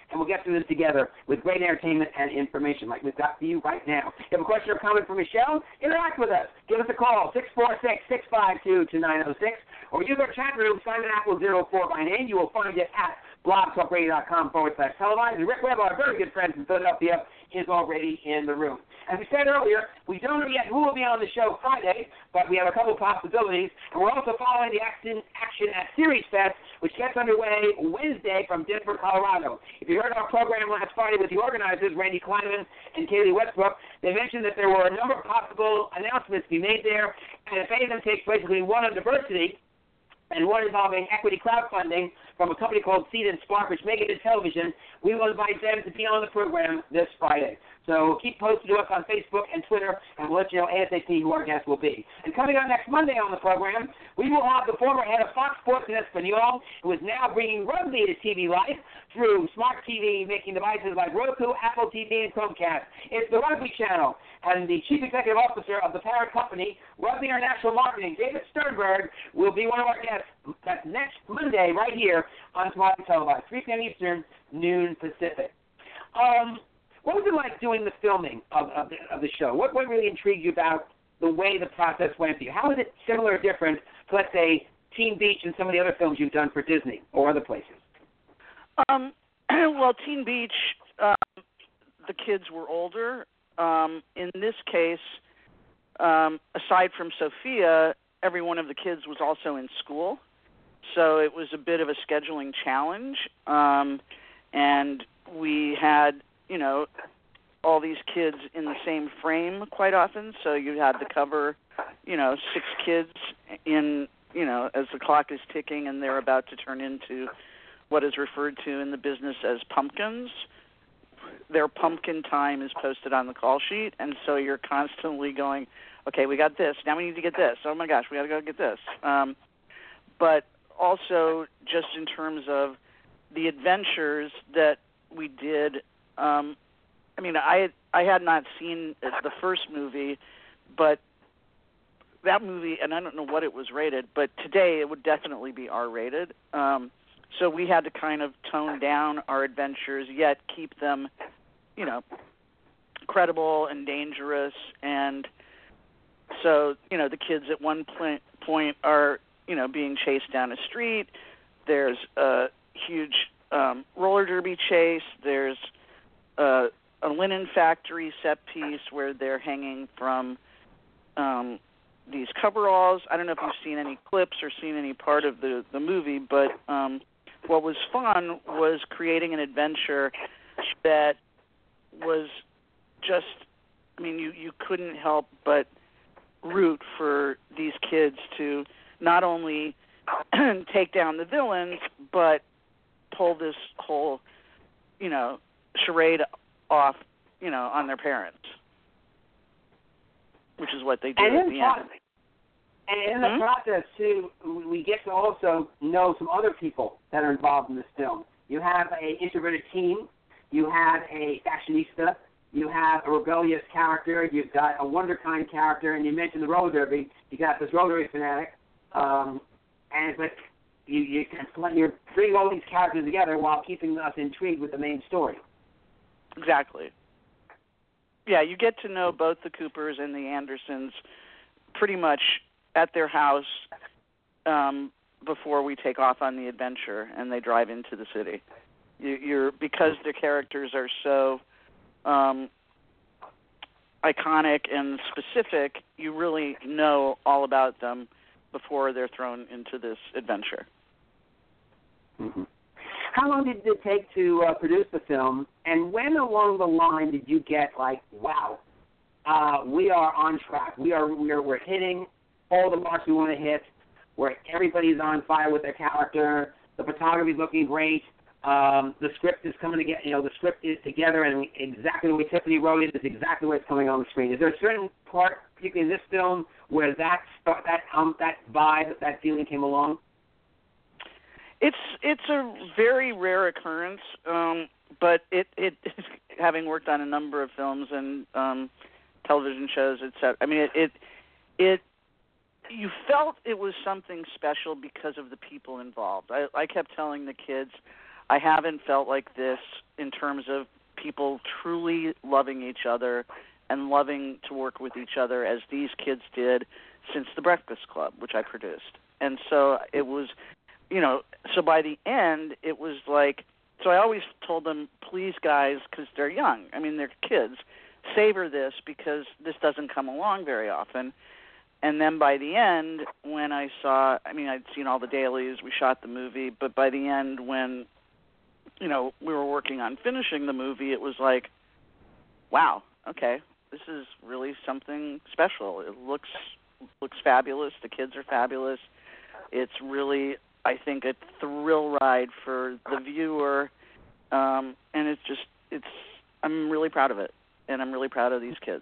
and we'll get through this together with great entertainment and information like we've got for you right now. If you have a question or comment for Michelle, interact with us. Give us a call, 646-652-2906, or use our chat room, Simon Apple 04 by name. You will find it at blogtalkradio.com/televised. And Rick Webb, our very good friend from Philadelphia, is already in the room. As we said earlier, we don't know yet who will be on the show Friday, but we have a couple possibilities. And we're also following the action at Series Fest, which gets underway Wednesday from Denver, Colorado. If you heard our program last Friday with the organizers, Randy Kleinman and Kaylee Westbrook, they mentioned that there were a number of possible announcements to be made there, and if any of them takes place, including one on diversity, and one involving equity crowdfunding from a company called Seed and Spark, which make it in television, we will invite them to be on the program this Friday. So keep posted to us on Facebook and Twitter, and we'll let you know ASAP who our guests will be. And coming on next Monday on the program, we will have the former head of Fox Sports in Espanol, who is now bringing rugby to TV Life through smart TV making devices like Roku, Apple TV, and Chromecast. It's the Rugby Channel, and the Chief Executive Officer of the parent company, Rugby International Marketing, David Sternberg, will be one of our guests. That's next Monday right here on Smart Televised, 3 p.m. Eastern, noon Pacific. What was it like doing the filming of the show? What really intrigued you about the way the process went for you? How is it similar or different to, let's say, Teen Beach and some of the other films you've done for Disney or other places? Well, Teen Beach, the kids were older. In this case, aside from Sophia, every one of the kids was also in school. So it was a bit of a scheduling challenge. And we had, all these kids in the same frame quite often. So you had to cover, 6 kids in, as the clock is ticking and they're about to turn into what is referred to in the business as pumpkins. Their pumpkin time is posted on the call sheet, and so you're constantly going, okay, we got this. Now we need to get this. Oh, my gosh, we got to go get this. But also just in terms of the adventures that we did, I had not seen the first movie, but that movie, and I don't know what it was rated, but today it would definitely be R-rated. So we had to kind of tone down our adventures, yet keep them, credible and dangerous. And so, the kids at one point are, being chased down a street. There's a huge roller derby chase. There's a linen factory set piece where they're hanging from these coveralls. I don't know if you've seen any clips or seen any part of the movie, but what was fun was creating an adventure that was just, you couldn't help but root for these kids to not only take down the villains, but pull this whole, charade off, on their parents, which is what they do at the end. And in the process, too, we get to also know some other people that are involved in this film. You have an introverted teen. You have a fashionista. You have a rebellious character. You've got a wonderkind character. And you mentioned the roller derby. You got this roller derby fanatic. But you're bringing all these characters together while keeping us intrigued with the main story. Exactly. Yeah, you get to know both the Coopers and the Andersons pretty much at their house before we take off on the adventure and they drive into the city. Because their characters are so iconic and specific, you really know all about them before they're thrown into this adventure. Mm-hmm. How long did it take to produce the film, and when along the line did you get wow, we are on track. We're hitting all the marks we want to hit, where everybody's on fire with their character, the photography's looking great, the script is coming together, the script is together, and exactly the way Tiffany wrote it is exactly the way it's coming on the screen. Is there a certain part, particularly in this film, where that vibe, that feeling came along? It's a very rare occurrence, but it having worked on a number of films and television shows, etc. You felt it was something special because of the people involved. I kept telling the kids, I haven't felt like this in terms of people truly loving each other and loving to work with each other as these kids did since The Breakfast Club, which I produced. And so it was, so by the end, it was like, so I always told them, please, guys, because they're young. I mean, they're kids. Savor this because this doesn't come along very often. And then by the end, when I saw, I'd seen all the dailies, we shot the movie, but by the end when, we were working on finishing the movie, it was like, wow, okay, this is really something special. It looks fabulous. The kids are fabulous. It's really, I think, a thrill ride for the viewer, and I'm really proud of it, and I'm really proud of these kids.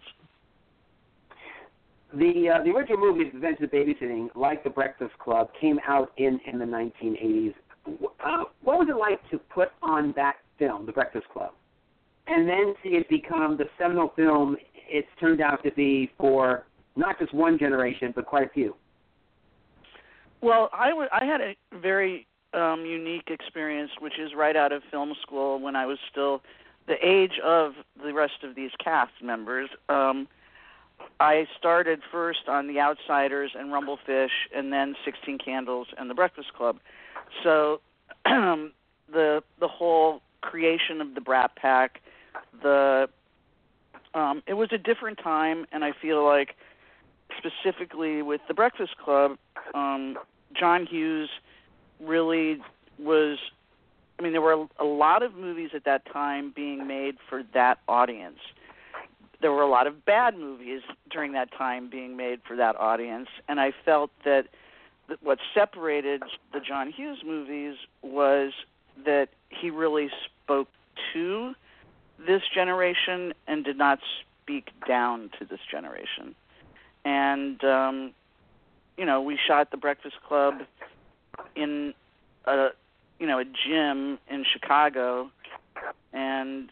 The original movie, Adventures of Babysitting, like The Breakfast Club, came out in the 1980s. What was it like to put on that film, The Breakfast Club, and then see it become the seminal film it's turned out to be for not just one generation, but quite a few? Well, I had a very unique experience, which is right out of film school when I was still the age of the rest of these cast members. I started first on The Outsiders and Rumblefish, and then 16 Candles and The Breakfast Club. So the whole creation of the Brat Pack, it was a different time, and I feel like specifically with The Breakfast Club, John Hughes really was, there were a lot of movies at that time being made for that audience. There were a lot of bad movies during that time being made for that audience, and I felt that what separated the John Hughes movies was that he really spoke to this generation and did not speak down to this generation. And, we shot The Breakfast Club in a gym in Chicago, and,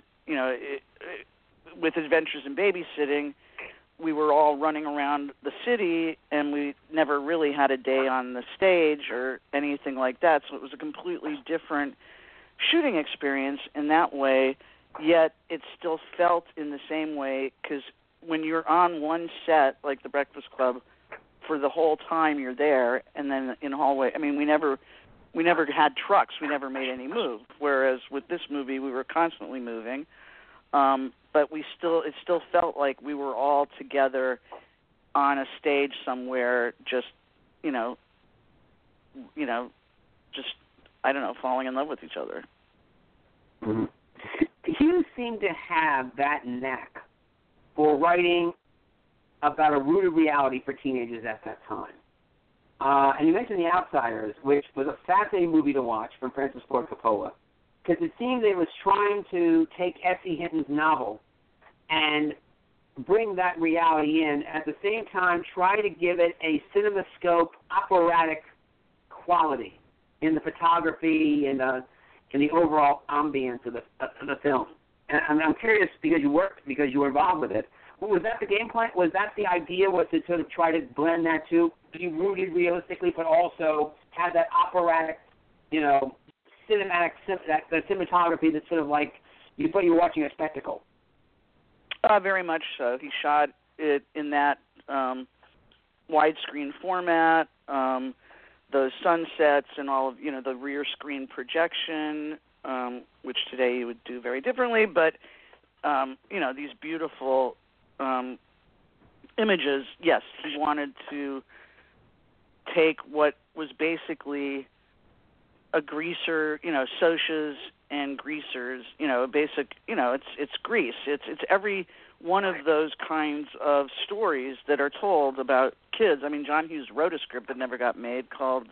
with Adventures in Babysitting, we were all running around the city, and we never really had a day on the stage or anything like that, so it was a completely different shooting experience in that way, yet it still felt in the same way, because when you're on one set, like The Breakfast Club, for the whole time you're there, and then in hallway, we never had trucks, we never made any move, whereas with this movie we were constantly moving. But it still felt like we were all together on a stage somewhere, just falling in love with each other. Mm-hmm. Hughes seemed to have that knack for writing about a rooted reality for teenagers at that time. And you mentioned The Outsiders, which was a fascinating movie to watch from Francis Ford Coppola, because it seemed they was trying to take S.E. Hinton's novel and bring that reality in, at the same time try to give it a CinemaScope operatic quality in the photography and the overall ambience of the film. And I'm curious, because you were involved with it, was that the game plan? Was that the idea, was to sort of try to blend that too, be rooted realistically, but also have that operatic, cinematic, the cinematography that's sort of like you thought you were watching a spectacle? Very much so. He shot it in that widescreen format, those sunsets and all of, the rear screen projection, which today you would do very differently, but, these beautiful images. Yes, he wanted to take what was basically a greaser, socias and greasers, basic, it's grease. It's every one of those kinds of stories that are told about kids. John Hughes wrote a script that never got made called,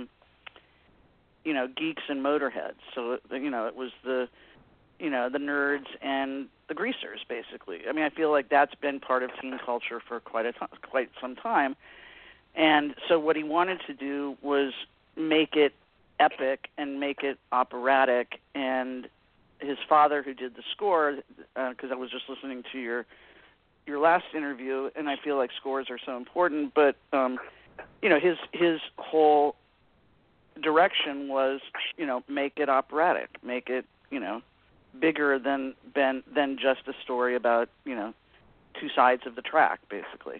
Geeks and Motorheads. So, it was the nerds and the greasers, basically. I feel like that's been part of teen culture for quite some time. And so what he wanted to do was make it epic and make it operatic. And his father, who did the score, because I was just listening to your last interview, and I feel like scores are so important, but his whole direction was, make it operatic, make it, bigger than just a story about, two sides of the track, basically.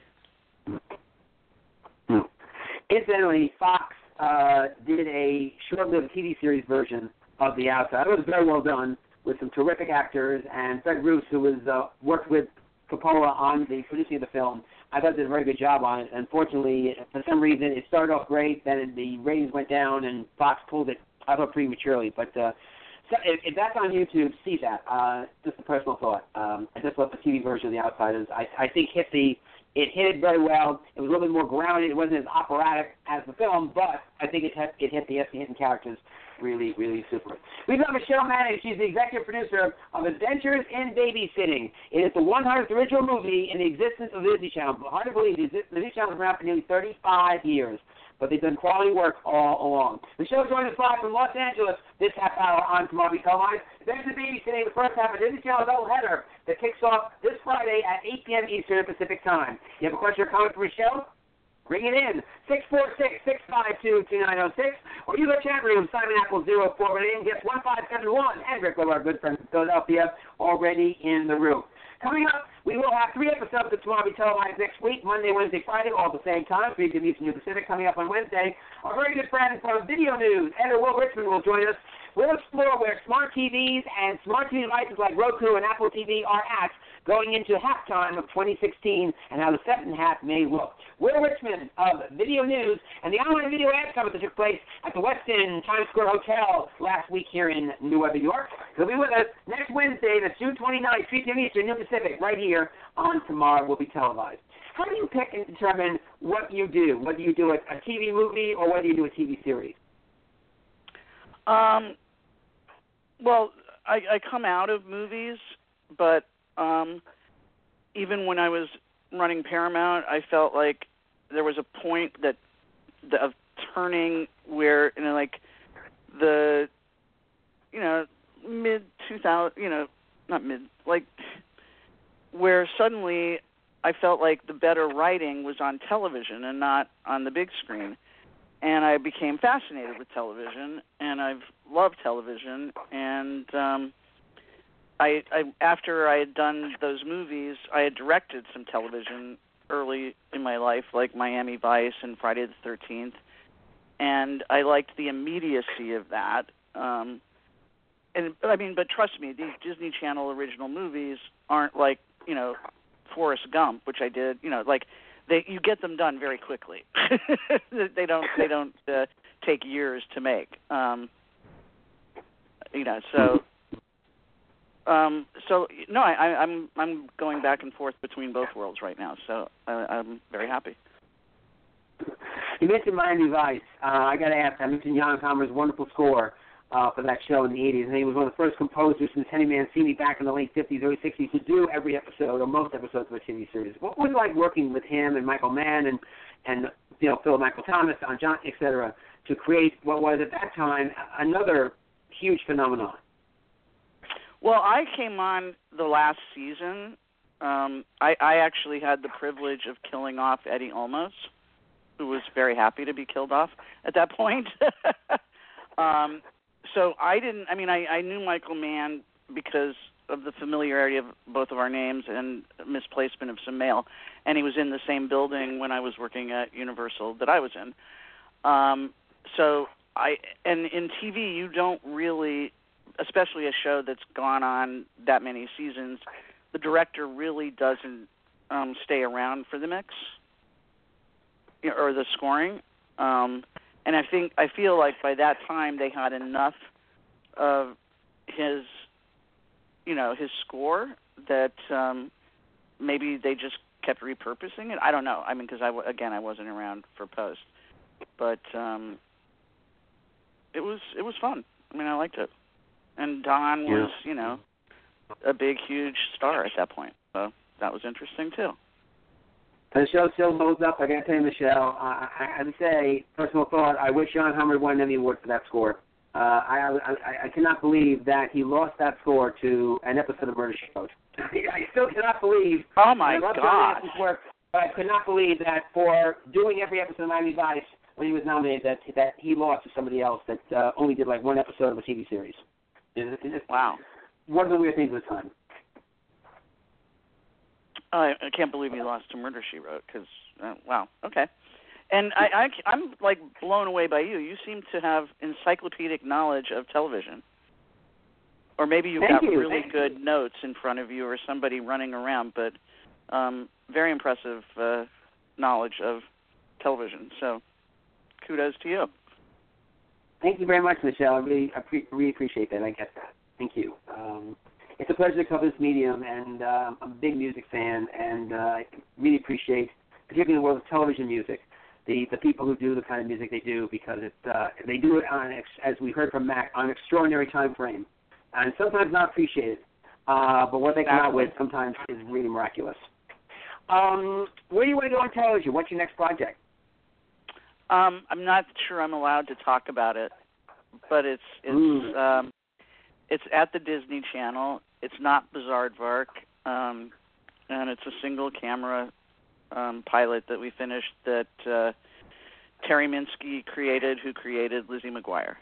Incidentally, Fox did a short-lived TV series version of The Outside. It was very well done with some terrific actors, and Fred Roos, who was worked with Coppola on the producing of the film, I thought did a very good job on it. Unfortunately, for some reason, it started off great, then the ratings went down, and Fox pulled it, I thought, prematurely. But so if that's on YouTube, see that. Just a personal thought. I just love the TV version of The Outsiders. I think it hit it very well. It was a little bit more grounded. It wasn't as operatic as the film, but I think it hit the hidden characters really, really super. We've got Michelle Manning. She's the executive producer of Adventures in Babysitting. It is the 100th original movie in the existence of the Disney Channel. Hard to believe the Disney Channel has been around for nearly 35 years, but they've done quality work all along. Michelle joins us live from Los Angeles this half hour on Tomorrow Be Televised. Adventures in Babysitting, the first half of Disney Channel doubleheader that kicks off this Friday at 8 p.m. Eastern Pacific Time. You have a question or comment for Michelle? Bring it in, 646-652-2906, or you go chat room, Simon Apple 04, guest 1571, and Rick, one of our good friends in Philadelphia, already in the room. Coming up, we will have 3 episodes of Tomorrow Be Televised next week, Monday, Wednesday, Friday, all at the same time, 3 p.m. Eastern Pacific. Coming up on Wednesday, our very good friend from Video News, editor Will Richmond, will join us. We'll explore where smart TVs and smart TV devices like Roku and Apple TV are at going into halftime of 2016 and how the second half may look. Will Richmond of Video News and the online video ad summit that took place at the Westin Times Square Hotel last week here in New York. He'll be with us next Wednesday, that's June 29th, 3 p.m. Eastern, New Pacific, right here on Tomorrow Will Be Televised. How do you pick and determine what you do, whether you do a TV movie or whether you do a TV series? Well, I come out of movies, but even when I was running Paramount, I felt like there was a point of turning where, the, mid-2000, where suddenly I felt like the better writing was on television and not on the big screen. And I became fascinated with television, and I've loved television. And after I had done those movies, I had directed some television early in my life, like Miami Vice and Friday the 13th. And I liked the immediacy of that. But trust me, these Disney Channel original movies aren't like, Forrest Gump, which I did, you get them done very quickly. They don't take years to make. I'm going back and forth between both worlds right now, so I'm very happy. You mentioned Miami Vice. I got to ask, I mentioned Jan Hammer's wonderful score for that show in the 80s, and he was one of the first composers since Henry Mancini back in the late 50s, early 60s to do every episode or most episodes of a TV series. What was it like working with him and Michael Mann and Philip Michael Thomas, Don John, etc., to create what was at that time another huge phenomenon? Well, I came on the last season. I actually had the privilege of killing off Eddie Olmos, who was very happy to be killed off at that point. So I knew Michael Mann because of the familiarity of both of our names and misplacement of some mail, and he was in the same building when I was working at Universal that I was in. And in TV, you don't really, especially a show that's gone on that many seasons, the director really doesn't stay around for the mix or the scoring. And I feel like by that time they had enough of his score that maybe they just kept repurposing it. I don't know. Because I wasn't around for post, but it was fun. I liked it, and Don was a big, huge star at that point, so that was interesting too. The show still holds up. I got to tell you, Michelle, I would say, personal thought, I wish Jan Hammer won an Emmy Award for that score. I cannot believe that he lost that score to an episode of Murder, She Wrote. I still cannot believe. Oh, my God. Work, but I could not believe that for doing every episode of Miami Vice, when he was nominated that he lost to somebody else that only did like one episode of a TV series. It's wow. One of the weird things of the time. I can't believe you lost to Murder, She Wrote, because, wow, okay. And I'm, like, blown away by you. You seem to have encyclopedic knowledge of television. Or maybe you've got really good notes in front of you or somebody running around, but very impressive knowledge of television. So kudos to you. Thank you very much, Michelle. I really appreciate that. I get that. Thank you. It's a pleasure to cover this medium, and I'm a big music fan, and I really appreciate, particularly in the world of television music, the people who do the kind of music they do, because they do it on, as we heard from Mac, on an extraordinary time frame, and sometimes not appreciated. But what they come out with sometimes is really miraculous. Where do you want to go on television? What's your next project? I'm not sure I'm allowed to talk about it, but it's at the Disney Channel. It's not Bizaardvark, and it's a single camera pilot that we finished that Terry Minsky created, who created Lizzie McGuire.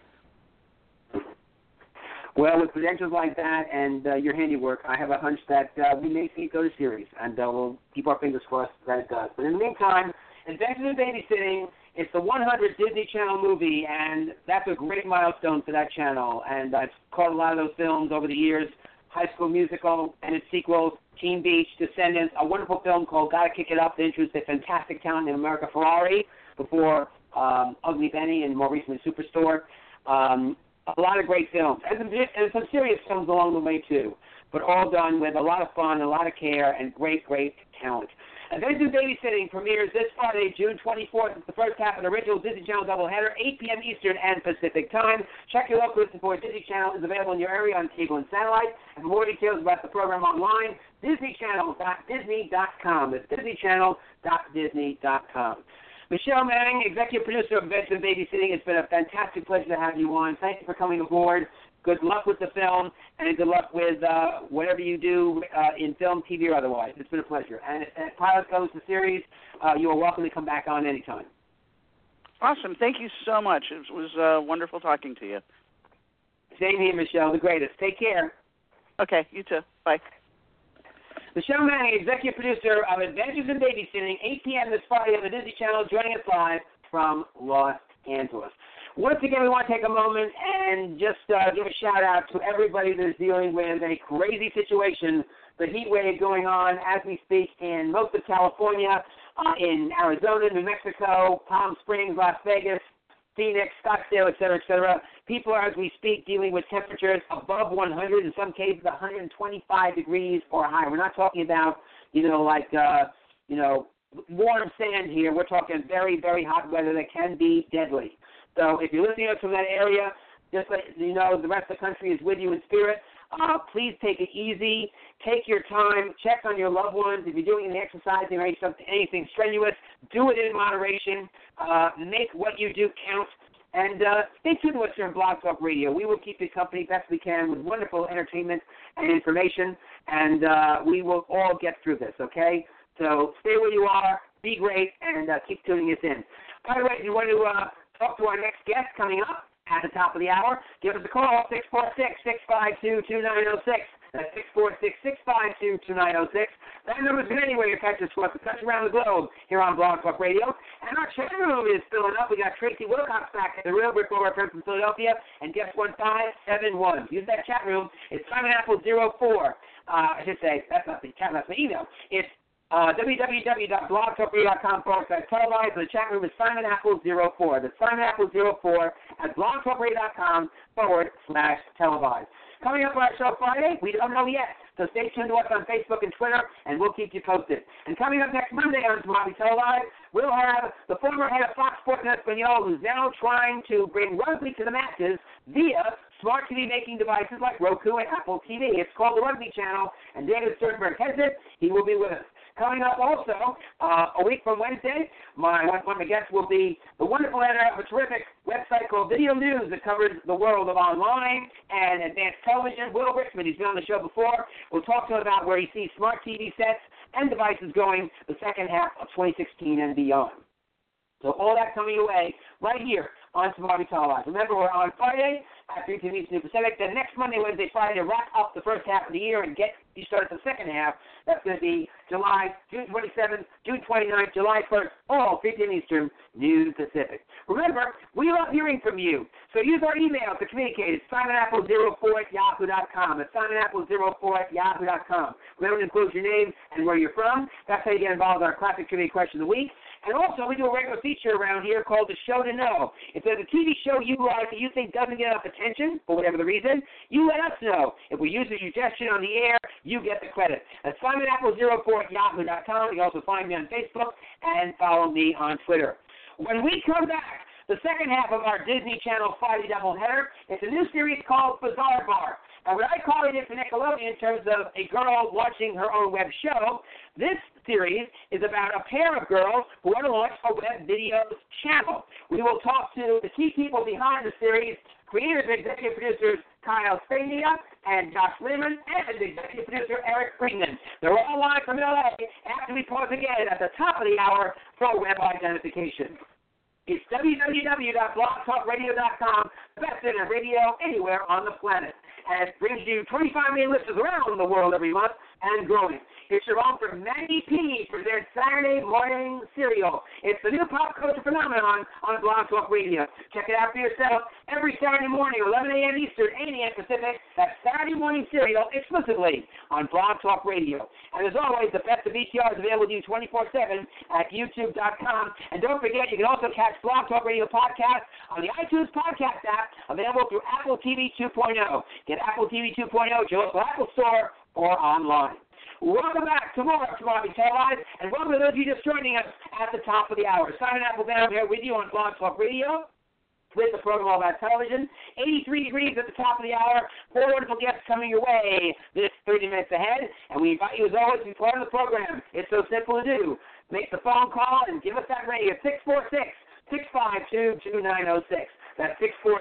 Well, with credentials like that and your handiwork, I have a hunch that we may see it go to series, and we'll keep our fingers crossed that it does. But in the meantime, Adventures in Babysitting, it's the 100th Disney Channel movie, and that's a great milestone for that channel. And I've caught a lot of those films over the years, High School Musical and its sequels, Teen Beach, Descendants, a wonderful film called Gotta Kick It Up that introduced a fantastic talent in America Ferrari before Ugly Benny and more recently Superstore. A lot of great films, and some serious films along the way, too, but all done with a lot of fun, a lot of care, and great, great talent. Adventures in Babysitting premieres this Friday, June 24th. It's the first half of the original Disney Channel doubleheader, 8 p.m. Eastern and Pacific time. Check your local listen for Disney Channel is available in your area on cable and satellite. And for more details about the program online, DisneyChannel.Disney.com. That's DisneyChannel.Disney.com. Michelle Manning, executive producer of Adventures in Babysitting. It's been a fantastic pleasure to have you on. Thank you for coming aboard. Good luck with the film, and good luck with whatever you do in film, TV, or otherwise. It's been a pleasure. And if pilot goes to series, you are welcome to come back on anytime. Awesome. Thank you so much. It was wonderful talking to you. Same here, Michelle. The greatest. Take care. Okay, you too. Bye. Michelle Manning, executive producer of Adventures in Babysitting, 8 p.m. this Friday on the Disney Channel, joining us live from Los Angeles. Once again, we want to take a moment and just give a shout-out to everybody that is dealing with a crazy situation, the heat wave going on as we speak in most of California, in Arizona, New Mexico, Palm Springs, Las Vegas, Phoenix, Scottsdale, et cetera, et cetera. People are, as we speak, dealing with temperatures above 100, in some cases 125 degrees or higher. We're not talking about, warm sand here. We're talking very, very hot weather that can be deadly. So if you're listening to us from that area, just let you know the rest of the country is with you in spirit. Please take it easy. Take your time. Check on your loved ones. If you're doing any exercising or anything strenuous, do it in moderation. Make what you do count. And stay tuned to us here on Blog Talk Radio. We will keep you company best we can with wonderful entertainment and information, and we will all get through this, okay? So stay where you are, be great, and keep tuning us in. By the way, if you want to talk to our next guest coming up at the top of the hour, give us a call, 646-652-2906. That's 646-652-2906. That number's good anywhere you catch us across the country, around the globe, here on Blog Talk Radio. And our chat room is filling up. We got Tracy Wilcox back at the Real Brick Over from Philadelphia, and guest 1571. Use that chat room. It's Simon Apple 04. I should say, that's not the chat, that's my email. It's www.blogtalkradio.com/televised. The chat room is Simon Apple 04. That's Simon Apple 04 at blogtalkradio.com/televised. Coming up on our show Friday, we don't know yet, so stay tuned to us on Facebook and Twitter, and we'll keep you posted. And coming up next Monday on Tomorrow Televised, we'll have the former head of Fox Sports in Espanol, who's now trying to bring rugby to the masses via smart TV making devices like Roku and Apple TV. It's called the Rugby Channel, and David Sternberg heads it. He will be with us. Coming up also, a week from Wednesday, one of my guests will be the wonderful editor of a terrific website called Video News that covers the world of online and advanced television. Will Rickman, he's been on the show before. We'll talk to him about where he sees smart TV sets and devices going the second half of 2016 and beyond. So all that coming your way right here on Tomorrow Televised. Remember, we're on Friday at 3 p.m. Eastern Pacific. Then next Monday, Wednesday, Friday to wrap up the first half of the year and get you started the second half. That's going to be June 27th, June 29th, July 1st, all 3 p.m. Eastern, noon Pacific. Remember, we love hearing from you. So use our email to communicate. It's simonapple04@yahoo.com. It's simonapple04@yahoo.com. Remember to include your name and where you're from. That's how you get involved in our classic trivia question of the week. And also, we do a regular feature around here called The Show to Know. If there's a TV show you like that you think doesn't get enough attention, for whatever the reason, you let us know. If we use your suggestion on the air, you get the credit. That's simonapple04@yahoo.com. You can also find me on Facebook and follow me on Twitter. When we come back, the second half of our Disney Channel Friday doubleheader, it's a new series called Bizarre Bar. And what I call it for Nickelodeon in terms of a girl watching her own web show, this series is about a pair of girls who want to launch a web video channel. We will talk to the key people behind the series, creators and executive producers Kyle Spania and Josh Lehman, and executive producer Eric Friedman. They're all live from LA after we pause again at the top of the hour for web identification. It's www.blogtalkradio.com, the best internet radio anywhere on the planet. And it brings you 25 million listeners around the world every month and growing. It's your home for Maggie P for their Saturday morning cereal. It's the new pop culture phenomenon on Blog Talk Radio. Check it out for yourself every Saturday morning, 11 a.m. Eastern, 8 a.m. Pacific. That's Saturday morning cereal exclusively on Blog Talk Radio. And as always, the best of VTR is available to you 24/7 at YouTube.com. And don't forget, you can also catch Blog Talk Radio podcast on the iTunes podcast app, available through Apple TV 2.0. Get Apple TV 2.0 at your local Apple Store or online. Welcome back to more Tomorrow Televised, and welcome to those of you just joining us at the top of the hour. Simon Applebaum here with you on Blog Talk Radio with the program All About Television. 83 degrees at the top of the hour. 4 wonderful guests coming your way this 30 minutes ahead, and we invite you, as always, to be part of the program. It's so simple to do. Make the phone call and give us that radio at 646-652-2906. That's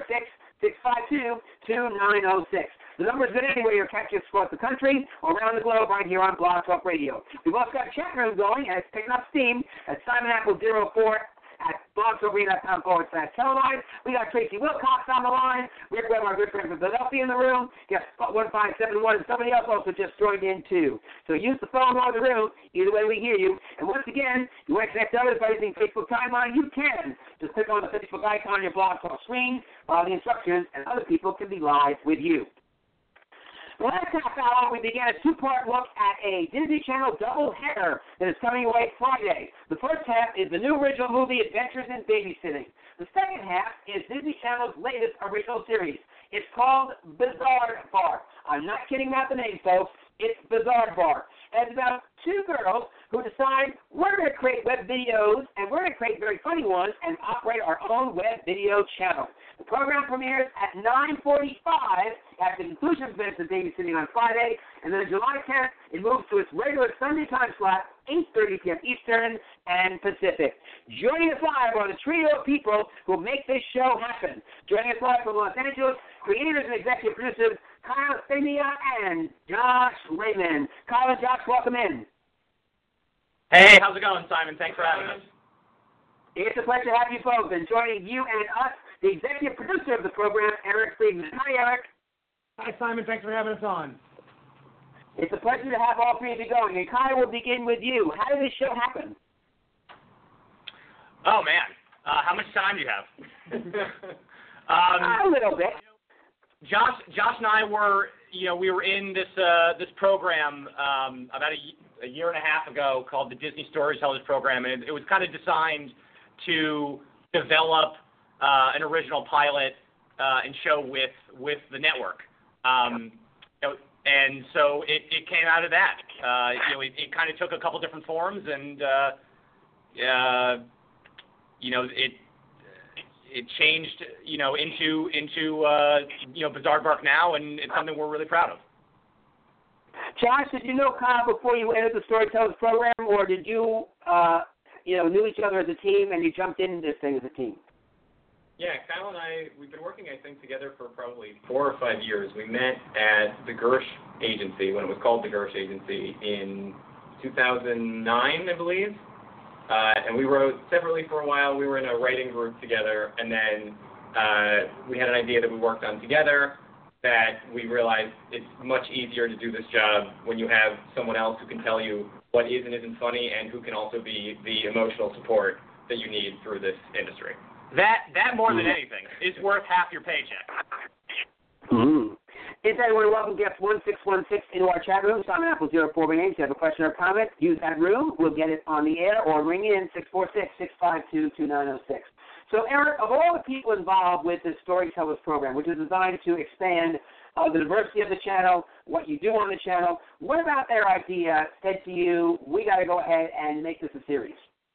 646-652-2906. The number's good anywhere you're catching us across the country or around the globe right here on Blog Talk Radio. We've also got a chat room going, and it's picking up steam at simonapple04 at blogtalkradio.com/televised. We got Tracy Wilcox on the line. Rick Webb, our good friend from Philadelphia, in the room. Yes, 1571, and somebody else also just joined in, too. So use the phone or the room. Either way, we hear you. And once again, you want to connect to others by using Facebook Timeline, you can. Just click on the Facebook icon on your Blog Talk screen, follow the instructions, and other people can be live with you. The last half hour, we began a two-part look at a Disney Channel doubleheader that is coming away Friday. The first half is the new original movie, Adventures in Babysitting. The second half is Disney Channel's latest original series. It's called Bizarre Bar. I'm not kidding about the name, folks. It's Bizarre Bar. And it's about two girls who decide we're going to create web videos, and we're going to create very funny ones and operate our own web video channel. The program premieres at 9:45 at the conclusion of Adventures in Babysitting on Friday, and then on July 10th, it moves to its regular Sunday time slot, 8:30 p.m. Eastern and Pacific. Joining us live are the trio of people who make this show happen. Joining us live from Los Angeles, creators and executive producers Kyle Spania and Josh Lehman. Kyle and Josh, welcome in. Hey, how's it going, Simon? Thanks for having us. It's a pleasure to have you both. And joining you and us, the executive producer of the program, Eric Friedman. Hi, Eric. Hi, Simon. Thanks for having us on. It's a pleasure to have all three of you going. And Kyle, will begin with you. How did this show happen? Oh, man. How much time do you have? A little bit. Josh and I were, we were in this program about a year and a half ago called the Disney Storytellers Program, and it was kind of designed to develop an original pilot and show with the network. And so it came out of that. It kind of took a couple different forms, and it changed, into Bizarre Bark now, and it's something we're really proud of. Josh, did you know Kyle before you entered the Storytellers Program, or did you, knew each other as a team and you jumped into this thing as a team? Yeah, Kyle and I, we've been working, I think, together for probably 4 or 5 years. We met at the Gersh Agency, when it was called the Gersh Agency, in 2009, I believe. And we wrote separately for a while. We were in a writing group together, and then we had an idea that we worked on together that we realized it's much easier to do this job when you have someone else who can tell you what is and isn't funny and who can also be the emotional support that you need through this industry. That more than anything is worth half your paycheck. Mm-hmm. Inside, we want to welcome guest 1616 into our chat room. Simon Apple 0418. If you have a question or comment, use that room. We'll get it on the air, or ring in 646-652-2906. So, Eric, of all the people involved with the Storytellers program, which is designed to expand the diversity of the channel, what you do on the channel, what about their idea said to you, we got to go ahead and make this a series?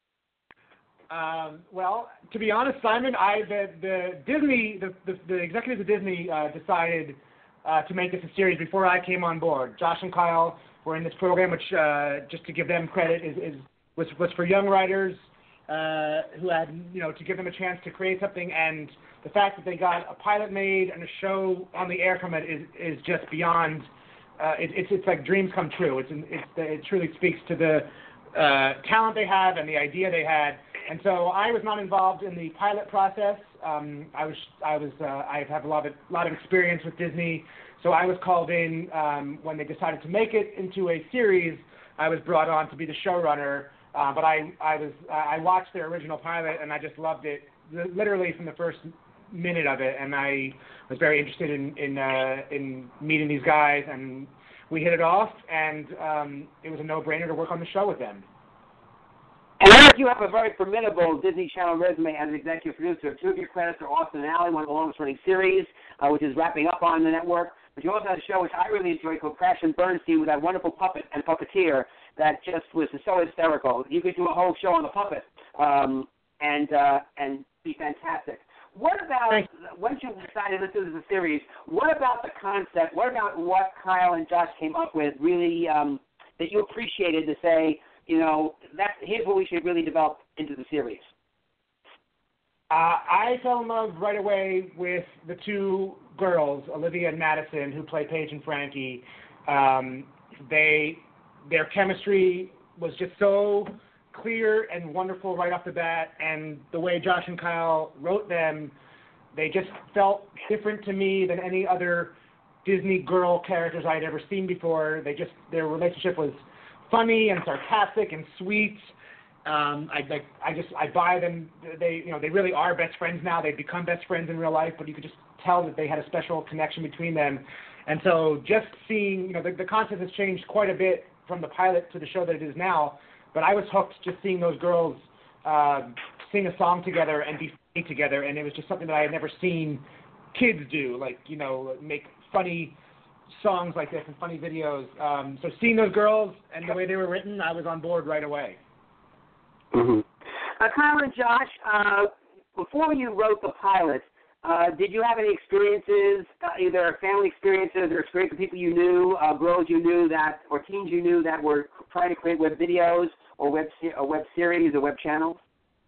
Well, to be honest, Simon, the executives of Disney decided to make this a series before I came on board. Josh and Kyle were in this program, which, just to give them credit, was for young writers who had, to give them a chance to create something. And the fact that they got a pilot made and a show on the air from it is just beyond. It's like dreams come true. It truly speaks to the talent they have and the idea they had. And so I was not involved in the pilot process. I have a lot of experience with Disney, so I was called in when they decided to make it into a series. I was brought on to be the showrunner, but I watched their original pilot and I just loved it, literally from the first minute of it. And I was very interested in meeting these guys, and we hit it off. And it was a no-brainer to work on the show with them. And Eric, you have a very formidable Disney Channel resume as an executive producer. Two of your credits are Austin and Ally, one of the longest-running series, which is wrapping up on the network. But you also had a show which I really enjoyed called Crash and Bernstein with that wonderful puppet and puppeteer that just was so hysterical. You could do a whole show on the puppet and be fantastic. What about, once you decided this is a series, what about the concept, what about what Kyle and Josh came up with really that you appreciated to say, here's what we should really develop into the series? I fell in love right away with the two girls, Olivia and Madison, who play Paige and Frankie. Their chemistry was just so clear and wonderful right off the bat, and the way Josh and Kyle wrote them, they just felt different to me than any other Disney girl characters I had ever seen before. Their relationship was funny and sarcastic and sweet. I buy them. They really are best friends now. They've become best friends in real life, but you could just tell that they had a special connection between them. And so just seeing, the concept has changed quite a bit from the pilot to the show that it is now, but I was hooked just seeing those girls sing a song together and be funny together, and it was just something that I had never seen kids do, make funny songs like this and funny videos. So seeing those girls and the way they were written, I was on board right away. Mm-hmm. Kyle and Josh, before you wrote the pilot, did you have any experiences, either family experiences or experience with people you knew, girls you knew that, or teens you knew that were trying to create web videos or web series or web channels?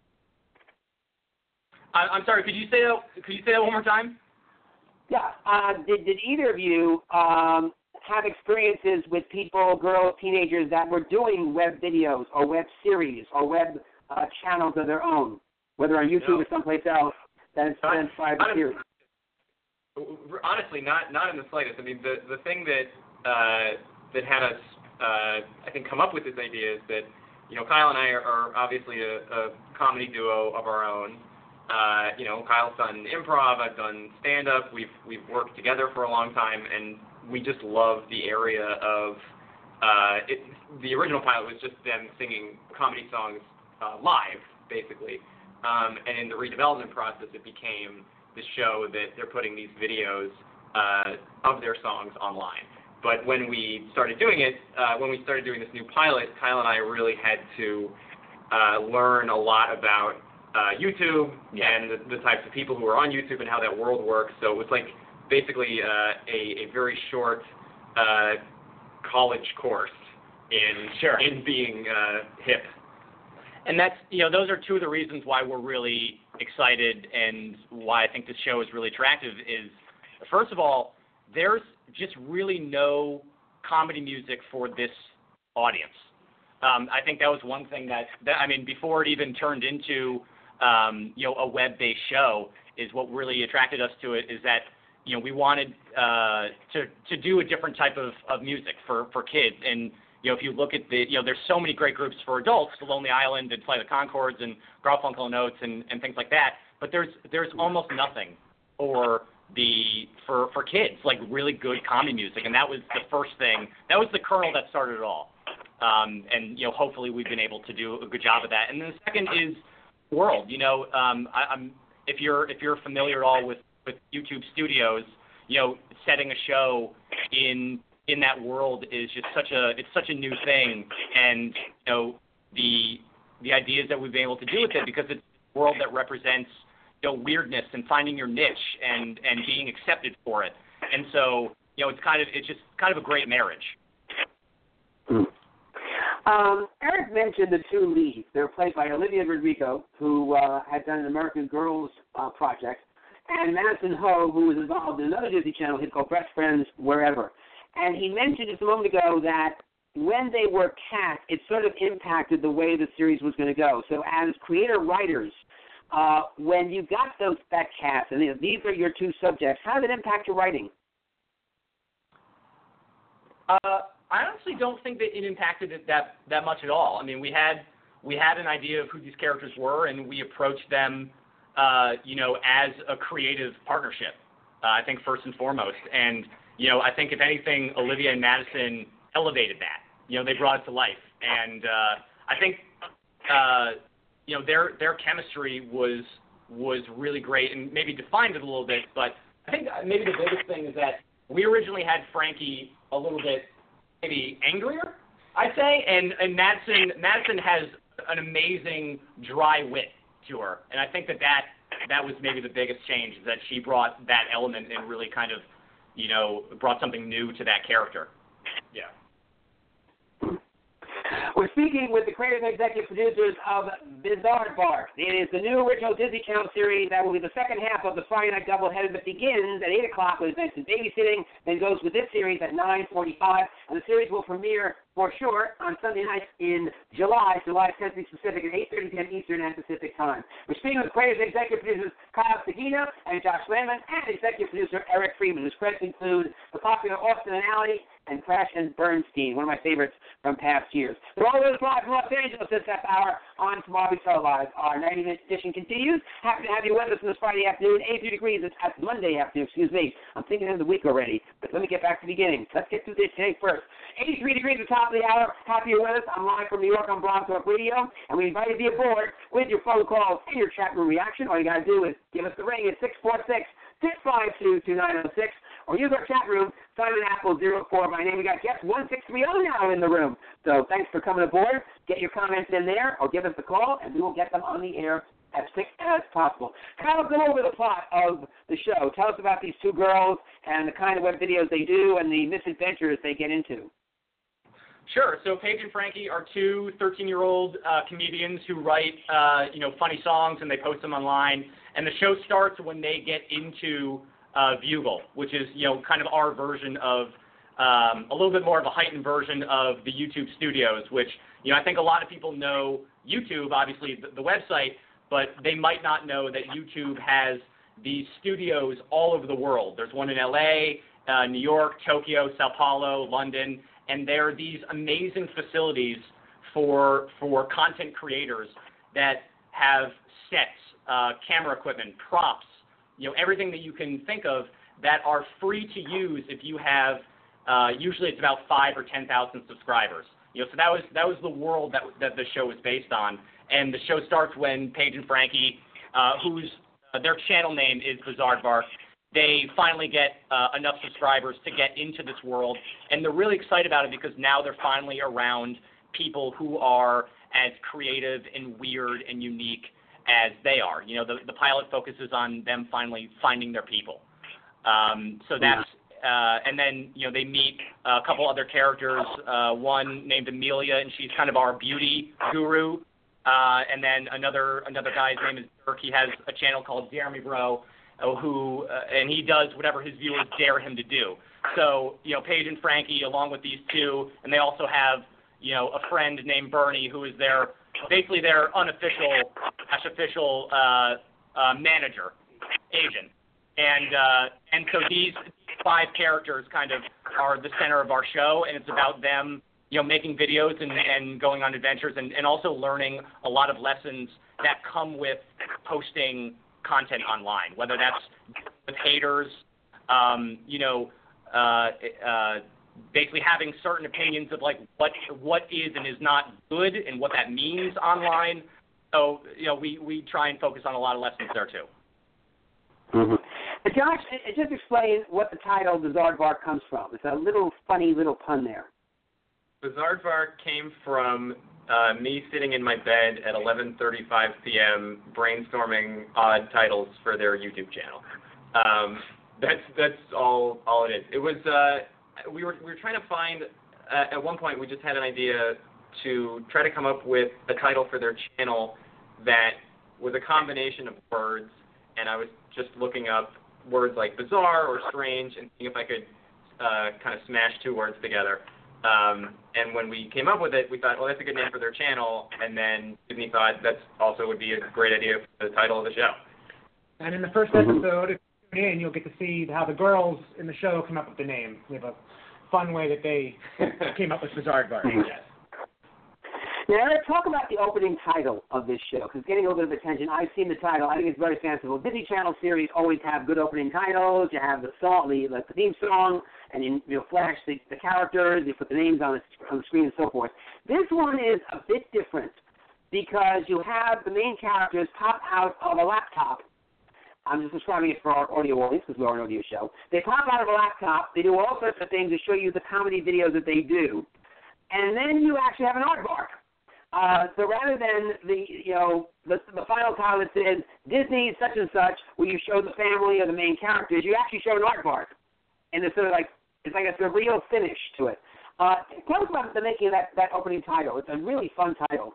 I'm sorry. Could you say that one more time? Yeah. Did either of you have experiences with people, girls, teenagers that were doing web videos or web series or web channels of their own, whether on YouTube or someplace else, that inspired the series? Honestly, not in the slightest. I mean, the thing that had us, I think, come up with this idea is that, Kyle and I are obviously a comedy duo of our own. Kyle's done improv, I've done stand-up, we've worked together for a long time, and we just love the area of, the original pilot was just them singing comedy songs live, basically, and in the redevelopment process it became the show that they're putting these videos of their songs online. But when we started doing it, when we started doing this new pilot, Kyle and I really had to learn a lot about YouTube and the types of people who are on YouTube and how that world works. So it was like basically a very short college course in being hip. And that's, those are two of the reasons why we're really excited and why I think this show is really attractive is, first of all, there's just really no comedy music for this audience. I think that was one thing that I mean, before it even turned into, a web-based show, is what really attracted us to it, is that, we wanted to do a different type of music for kids. And, if you look at there's so many great groups for adults, The Lonely Island and Flight of the Conchords and Garfunkel and Oates and things like that, but there's almost nothing for kids, like really good comedy music. And that was the first thing, that was the kernel that started it all. And hopefully we've been able to do a good job of that. And then the second is world. If you're familiar at all with YouTube Studios, setting a show in that world is just such a new thing. And the ideas that we've been able to do with it, because it's a world that represents weirdness and finding your niche and being accepted for it. And so it's just kind of a great marriage. Eric mentioned the two leads. They're played by Olivia Rodrigo, who had done an American Girls project, and Madison Ho, who was involved in another Disney Channel hit called Best Friends Wherever. And he mentioned just a moment ago that when they were cast, it sort of impacted the way the series was going to go. So as creator-writers, when you got that cast, and these are your two subjects, how did it impact your writing? I honestly don't think that it impacted it that much at all. I mean, we had an idea of who these characters were, and we approached them, as a creative partnership. I think first and foremost, and I think if anything, Olivia and Madison elevated that. They brought it to life, and I think their chemistry was really great, and maybe defined it a little bit. But I think maybe the biggest thing is that we originally had Frankie a little bit maybe angrier, I'd say, and Madison has an amazing dry wit to her, and I think that was maybe the biggest change, is that she brought that element and really kind of brought something new to that character. Yeah. We're speaking with the creative and executive producers of Bizaardvark. It is the new original Disney Channel series that will be the second half of the Friday night doubleheader that begins at 8 o'clock with Events and Babysitting, then goes with this series at 9:45, and the series will premiere for sure on Sunday night in July 10th to be specific, at 8:30 p.m. Eastern and Pacific time. We're speaking with creative and executive producers Kyle Sagina and Josh Landman, and executive producer Eric Friedman, whose credits include the popular Austin and Alley and Crash and Bernstein, one of my favorites from past years. They're all live from Los Angeles this half hour on Tomorrow We Tell Live. Our 90-minute edition continues. Happy to have you with us this Friday afternoon, 83 degrees. It's Monday afternoon, excuse me. I'm thinking of the week already, but let me get back to the beginning. Let's get through this today first. 83 degrees at the top of the hour. Happy you're with us. I'm live from New York on Blog Talk Radio, and we invite you to be aboard with your phone calls and your chat room reaction. All you got to do is give us the ring at 646-652-2906, or use our chat room, Simon Apple 04. My name, we got guest 1630 now in the room. So thanks for coming aboard. Get your comments in there, or give us a call, and we will get them on the air as quick as possible. Kyle, go over the plot of the show. Tell us about these two girls and the kind of web videos they do and the misadventures they get into. Sure. So Paige and Frankie are two 13-year-old comedians who write, funny songs, and they post them online. And the show starts when they get into Bugle, which is, kind of our version of a little bit more of a heightened version of the YouTube Studios, which, I think a lot of people know YouTube, obviously the website, but they might not know that YouTube has these studios all over the world. There's one in LA, New York, Tokyo, Sao Paulo, London, and there are these amazing facilities for content creators that have sets, camera equipment, props, everything that you can think of that are free to use if you have, usually it's about 5,000 or 10,000 subscribers. So that was the world that the show was based on. And the show starts when Paige and Frankie, their channel name is Bizaardvark, they finally get enough subscribers to get into this world. And they're really excited about it because now they're finally around people who are as creative and weird and unique as they are. The pilot focuses on them finally finding their people. So that's, and then, they meet a couple other characters, one named Amelia, and she's kind of our beauty guru. And then another guy's name is Dirk. He has a channel called Jeremy Bro, and he does whatever his viewers dare him to do. So, Paige and Frankie, along with these two, and they also have, a friend named Bernie who is basically their unofficial / official manager, agent. And so these 5 characters kind of are the center of our show, and it's about them, making videos and going on adventures and also learning a lot of lessons that come with posting content online, whether that's with haters, basically having certain opinions of like what is and is not good and what that means online. So, we try and focus on a lot of lessons there too. Mm-hmm. Josh, just explain what the title Bizaardvark comes from. It's a funny little pun there. Bizaardvark came from me sitting in my bed at 11:35 p.m. brainstorming odd titles for their YouTube channel. That's all it is. It was we were trying to find at one point we just had an idea to try to come up with a title for their channel that was a combination of words, and I was just looking up words like bizarre or strange and seeing if I could kind of smash 2 words together. And when we came up with it, we thought, well, that's a good name for their channel, and then Disney thought that also would be a great idea for the title of the show. And in the first episode, if you tune in, you'll get to see how the girls in the show come up with the name. We have a fun way that they came up with Bizaardvark. Yes. Now, let's talk about the opening title of this show, because it's getting a little bit of attention. I've seen the title. I think it's very fanciful. Disney Channel series always have good opening titles. You have the song, the theme song, and you flash the characters, you put the names on the screen and so forth. This one is a bit different because you have the main characters pop out of a laptop. I'm just describing it for our audio audience because we're an audio show. They pop out of a laptop. They do all sorts of things to show you the comedy videos that they do. And then you actually have an aardvark. So rather than the final title that says Disney such and such, where you show the family or the main characters, you actually show an aardvark, and it's sort of like it's like a surreal finish to it. Tell us about the making of that opening title. It's a really fun title.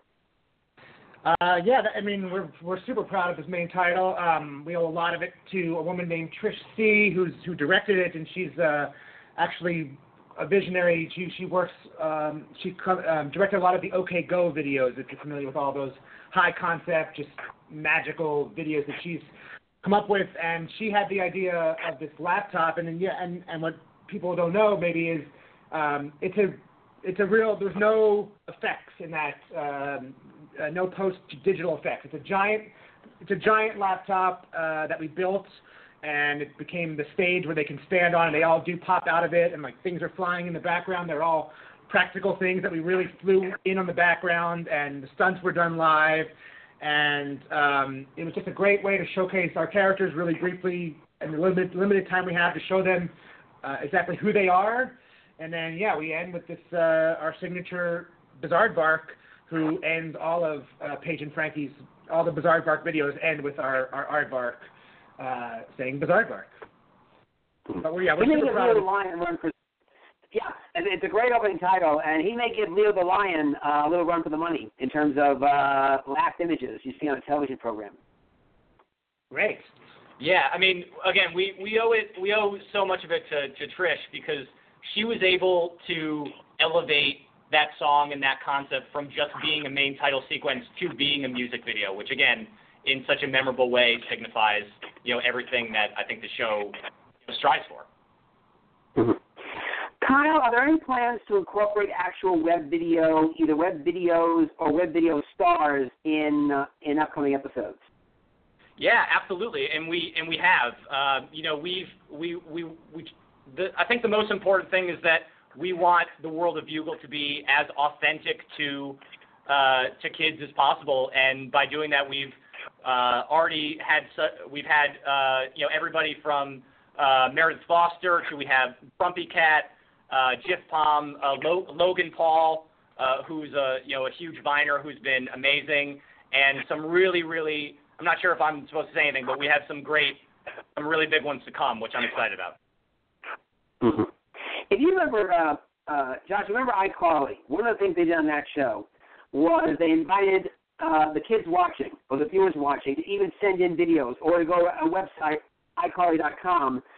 We're super proud of this main title. We owe a lot of it to a woman named Trish C, who directed it, and she's actually a visionary. She works. She directed a lot of the OK Go videos. If you're familiar with all those high concept, just magical videos that she's come up with, and she had the idea of this laptop. And then and what people don't know maybe is it's a real. There's no effects in that. No post digital effects. It's a giant laptop that we built. And it became the stage where they can stand on, and they all do pop out of it, and like things are flying in the background. They're all practical things that we really flew in on the background, and the stunts were done live. And it was just a great way to showcase our characters really briefly in the limited time we have to show them exactly who they are. And then, we end with this our signature Bizaardvark, who ends all of Paige and Frankie's, all the Bizaardvark videos end with our aardvark. Saying Bizaardvark. But we're super proud of it. And it's a great opening title, and he may give Leo the Lion a little run for the money in terms of last images you see on a television program. Great. Yeah, I mean, again, we owe so much of it to Trish because she was able to elevate that song and that concept from just being a main title sequence to being a music video, which again, in such a memorable way, signifies everything that I think the show strives for. Mm-hmm. Kyle, are there any plans to incorporate actual web video, either web videos or web video stars in upcoming episodes? Yeah, absolutely, and we have. I think the most important thing is that we want the world of Bugle to be as authentic to kids as possible, and by doing that, we've had everybody from Meredith Foster to we have Grumpy Cat, Jif Palm, Logan Paul, who's a huge Viner who's been amazing, and some really, really, I'm not sure if I'm supposed to say anything, but we have some really big ones to come, which I'm excited about. Mm-hmm. If you remember, Josh, remember iCarly? One of the things they did on that show was they invited the kids watching or the viewers watching to even send in videos or to go to a website, iCarly.com,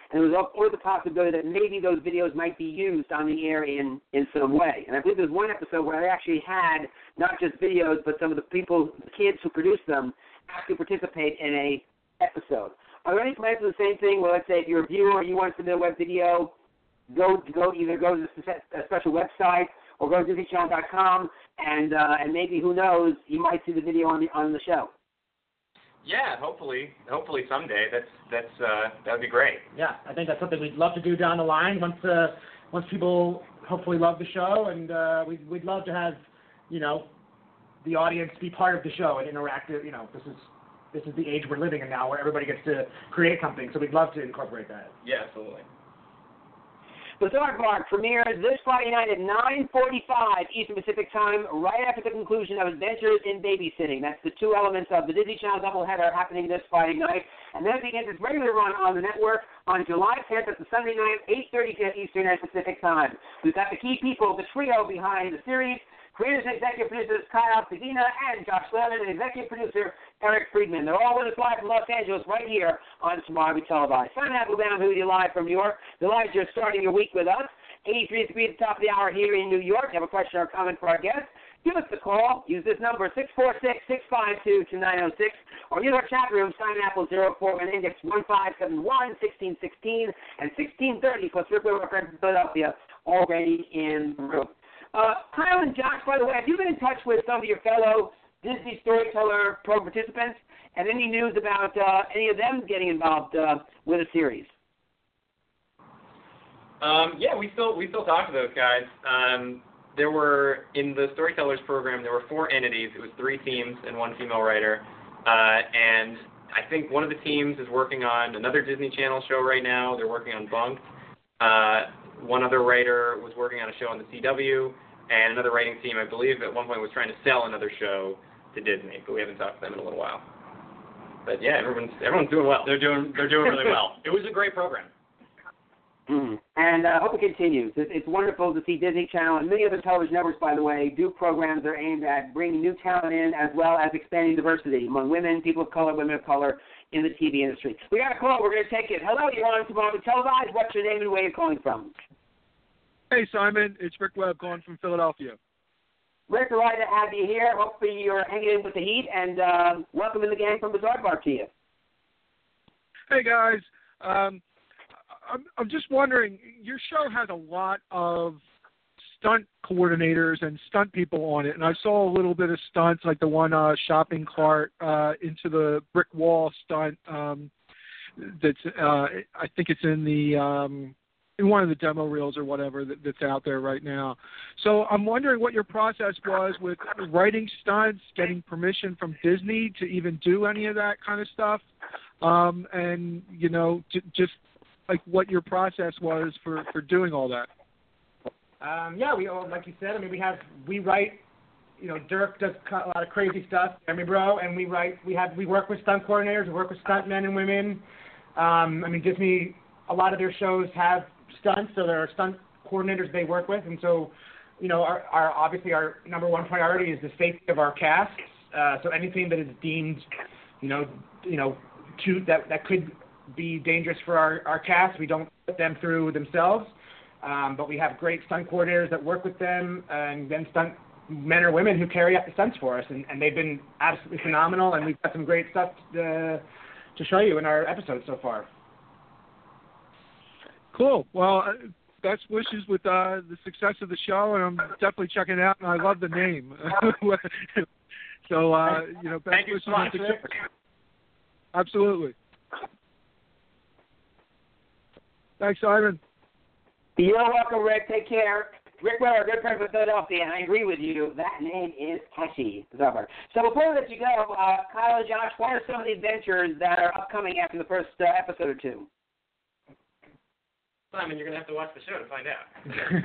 and there was always the possibility that maybe those videos might be used on the air in some way. And I believe there was one episode where I actually had not just videos, but some of the kids who produced them actually participate in a episode. Are there any plans for the same thing? Well, let's say if you're a viewer and you want to submit a web video, go to a special website or go to DisneyChannel.com, and maybe, who knows, you might see the video on the show. Yeah, hopefully someday. That would be great. Yeah, I think that's something we'd love to do down the line once people hopefully love the show, and we'd love to have, the audience be part of the show and interactive. This is the age we're living in now, where everybody gets to create something. So we'd love to incorporate that. Yeah, absolutely. Bizarre Bark premieres this Friday night at 9:45 Eastern Pacific Time, right after the conclusion of Adventures in Babysitting. That's the two elements of the Disney Channel doubleheader happening this Friday night. And then it begins its regular run on the network on July 10th. That's the Sunday night, 8:30 Eastern and Pacific Time. We've got the key people, the trio behind the series. Creators and executive producers Kyle Seguina and Josh Levin, and executive producer Eric Friedman. They're all with us live from Los Angeles right here on Tomorrow We Televised. Simon Applebaum, who is live from New York. Delighted you're starting your week with us. 83 degrees at the top of the hour here in New York. You have a question or comment for our guest? Give us a call. Use this number, 646-652-2906, or use our chat room, SimonApple04, and index 1571-1616 and 1630, plus Rick Weber, friends in Philadelphia, already in the room. Kyle and Josh, by the way, have you been in touch with some of your fellow Disney Storyteller program participants, and any news about any of them getting involved with a series? Yeah, we still talk to those guys. There were, in the Storytellers program, there were 4 entities. It was 3 teams and 1 female writer. And I think one of the teams is working on another Disney Channel show right now. They're working on Bunked. One other writer was working on a show on the CW, and another writing team, I believe, at one point was trying to sell another show to Disney, but we haven't talked to them in a little while. But yeah, everyone's doing well. They're doing really well. It was a great program. And I hope it continues. It's wonderful to see Disney Channel and many other television networks, by the way, do programs that are aimed at bringing new talent in, as well as expanding diversity among women, people of color, women of color in the TV industry. We got a call. We're going to take it. Hello, you're on Tomorrow We Televised. What's your name and where you're calling from? Hey, Simon. It's Rick Webb calling from Philadelphia. Rick, delighted to have you here. Hopefully you're hanging in with the heat, and welcome in the gang from Bizarre Bark to you. Hey, guys. I'm just wondering, your show has a lot of stunt coordinators and stunt people on it, and I saw a little bit of stunts, like the one shopping cart into the brick wall stunt. That's I think it's in the in one of the demo reels or whatever that's out there right now. So I'm wondering what your process was with writing stunts, getting permission from Disney to even do any of that kind of stuff, and just like what your process was for doing all that. Yeah, we like you said. I mean, we write. Dirk does a lot of crazy stuff, Jeremy Bro, and we work with stunt coordinators. We work with stunt men and women. I mean, Disney. A lot of their shows have stunts, so there are stunt coordinators they work with, and so obviously our number one priority is the safety of our cast. So anything that is deemed, that could be dangerous for our cast, we don't put them through themselves. But we have great stunt coordinators that work with them, and then stunt men or women who carry out the stunts for us, and they've been absolutely phenomenal, and we've got some great stuff to show you in our episodes so far. Cool. Well, best wishes with the success of the show, and I'm definitely checking it out, and I love the name. So, best Thank you wishes so much, with the show. Absolutely. Thanks, Simon. You're welcome, Rick. Take care. Rick Weller, good friend from Philadelphia, and I agree with you. That name is catchy. So before we let you go, Kyle and Josh, what are some of the adventures that are upcoming after the first episode or two? Simon, you're going to have to watch the show to find out.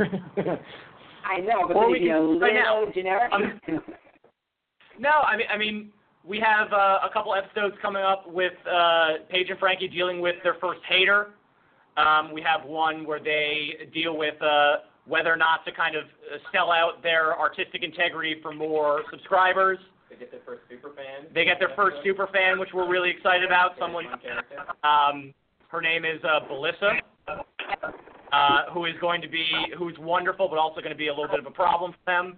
I know, but or maybe a little generic. No, I mean, we have a couple episodes coming up with Paige and Frankie dealing with their first hater. We have one where they deal with whether or not to kind of sell out their artistic integrity for more subscribers. They get their first super fan. They get their first super fan, which we're really excited about. Someone. Her name is Belissa, who's wonderful, but also going to be a little bit of a problem for them.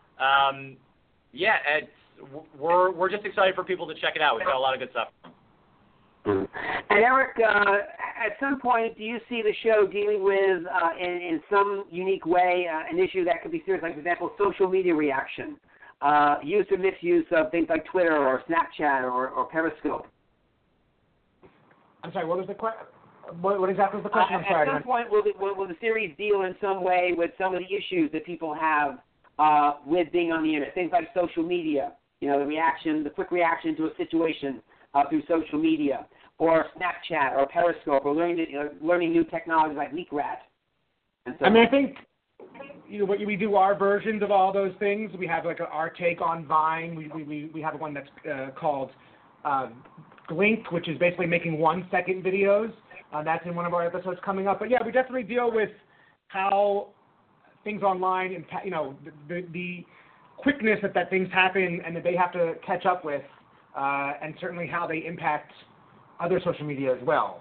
We're just excited for people to check it out. We've got a lot of good stuff. And Eric, at some point, do you see the show dealing with, in some unique way, an issue that could be serious, like, for example, social media reaction, use or misuse of things like Twitter or Snapchat or Periscope? I'm sorry, what was the question? What exactly was the question? I'm sorry. At some point, will the series deal in some way with some of the issues that people have with being on the internet? Things like social media, the quick reaction to a situation through social media, or Snapchat, or Periscope, or learning new technologies like LeakRat. So I think what we do our versions of all those things. We have like our take on Vine. We have one that's called Glink, which is basically making 1-second videos. That's in one of our episodes coming up. But yeah, we definitely deal with how things online impact, the quickness that things happen and that they have to catch up with. And certainly how they impact other social media as well.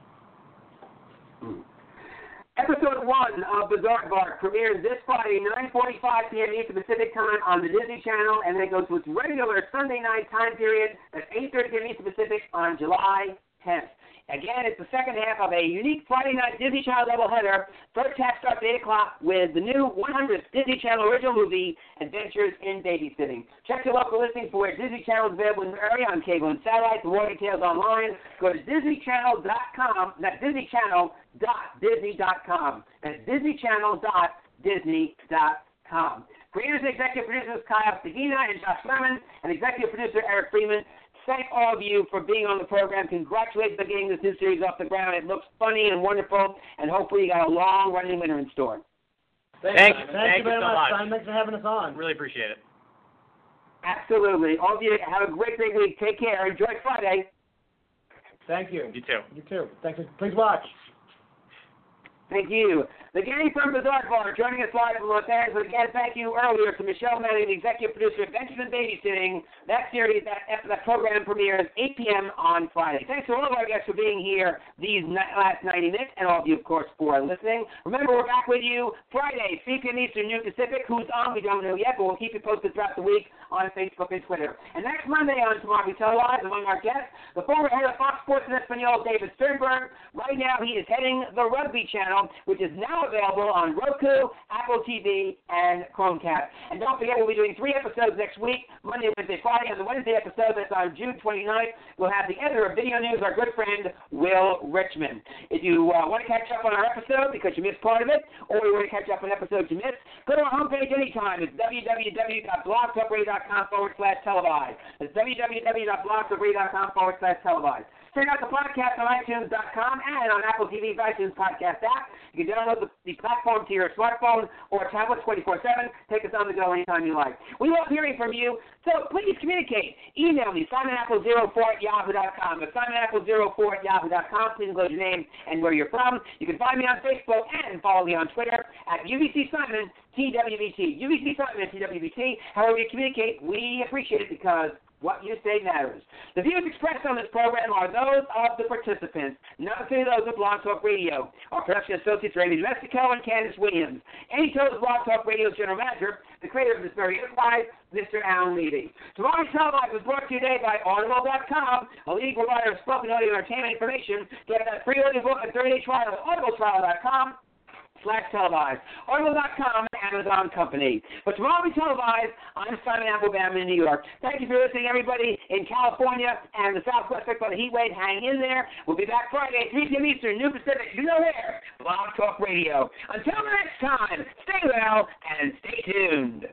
Episode 1 of Bizarre Bar premieres this Friday, 9:45 p.m. Eastern Pacific Time on the Disney Channel, and then it goes to its regular Sunday night time period at 8:30 p.m. Eastern Pacific on July 10th. Again, it's the second half of a unique Friday night Disney Channel doubleheader. First half starts at 8 o'clock with the new 100th Disney Channel original movie, Adventures in Babysitting. Check your local listings for where Disney Channel is available in your area on cable and satellite. For more details online, go to DisneyChannel.com. That's DisneyChannel.Disney.com. That's DisneyChannel.Disney.com. Creators and executive producers Kyle Stagina and Josh Lemon, and executive producer Eric Freeman. Thank all of you for being on the program. Congratulations on getting this new series off the ground. It looks funny and wonderful, and hopefully you got a long-running winner in store. Thank you very so much. much. Thanks for having us on. Really appreciate it. Absolutely. All of you have a great week. Take care. Enjoy Friday. Thank you. You too. You too. Thank you. Please watch. Thank you. The gang from Bizarre Bar joining us live from Los Angeles. Again, thank you earlier to Michelle Manning, the executive producer of Adventures in Babysitting. That series, that program premieres 8 p.m. on Friday. Thanks to all of our guests for being here these last 90 minutes, and all of you, of course, for listening. Remember, we're back with you Friday, 3 p.m. Eastern, noon Pacific. Who's on? We don't know yet, but we'll keep you posted throughout the week on Facebook and Twitter. And next Monday on Tomorrow We Televised, among our guests, the former head of Fox Sports in Espanol, David Sternberg. Right now, he is heading the Rugby Channel, which is now available on Roku, Apple TV, and Chromecast. And don't forget, we'll be doing 3 episodes next week, Monday, Wednesday, Friday. On the Wednesday episode, that's on June 29th, we'll have the editor of Video News, our good friend, Will Richmond. If you want to catch up on our episode because you missed part of it, or you want to catch up on episodes you missed, go to our homepage anytime. It's www.blogtalkradio.com/televised. It's www.blogtalkradio.com/televised. Check out the podcast on iTunes.com and on Apple TV's iTunes podcast app. You can download the platform to your smartphone or tablet 24/7. Take us on the go anytime you like. We love hearing from you, so please communicate. Email me, SimonApple04@yahoo.com. That's SimonApple04@yahoo.com. Please include your name and where you're from. You can find me on Facebook and follow me on Twitter at UBC Simon, TWBT. UBC Simon, TWBT. However you communicate, we appreciate it because what you say matters. The views expressed on this program are those of the participants, not those of Blog Talk Radio. Our production associates are Amy Domestico and Candace Williams. Any toes of Blog Talk Radio's general manager, the creator of this very enterprise, Mr. Alan Levy. Tomorrow Televised was brought to you today by Audible.com, a leading provider of spoken audio entertainment information. Get that free audio book and 30-day trial at audibletrial.com/televised. Audible.com, Amazon company. But tomorrow we televised. I'm Simon Applebaum in New York. Thank you for listening, everybody in California and the Southwest by the heat wave. Hang in there. We'll be back Friday at 3 p.m. Eastern, New Pacific. You know where? Blog Talk Radio. Until the next time, stay well and stay tuned.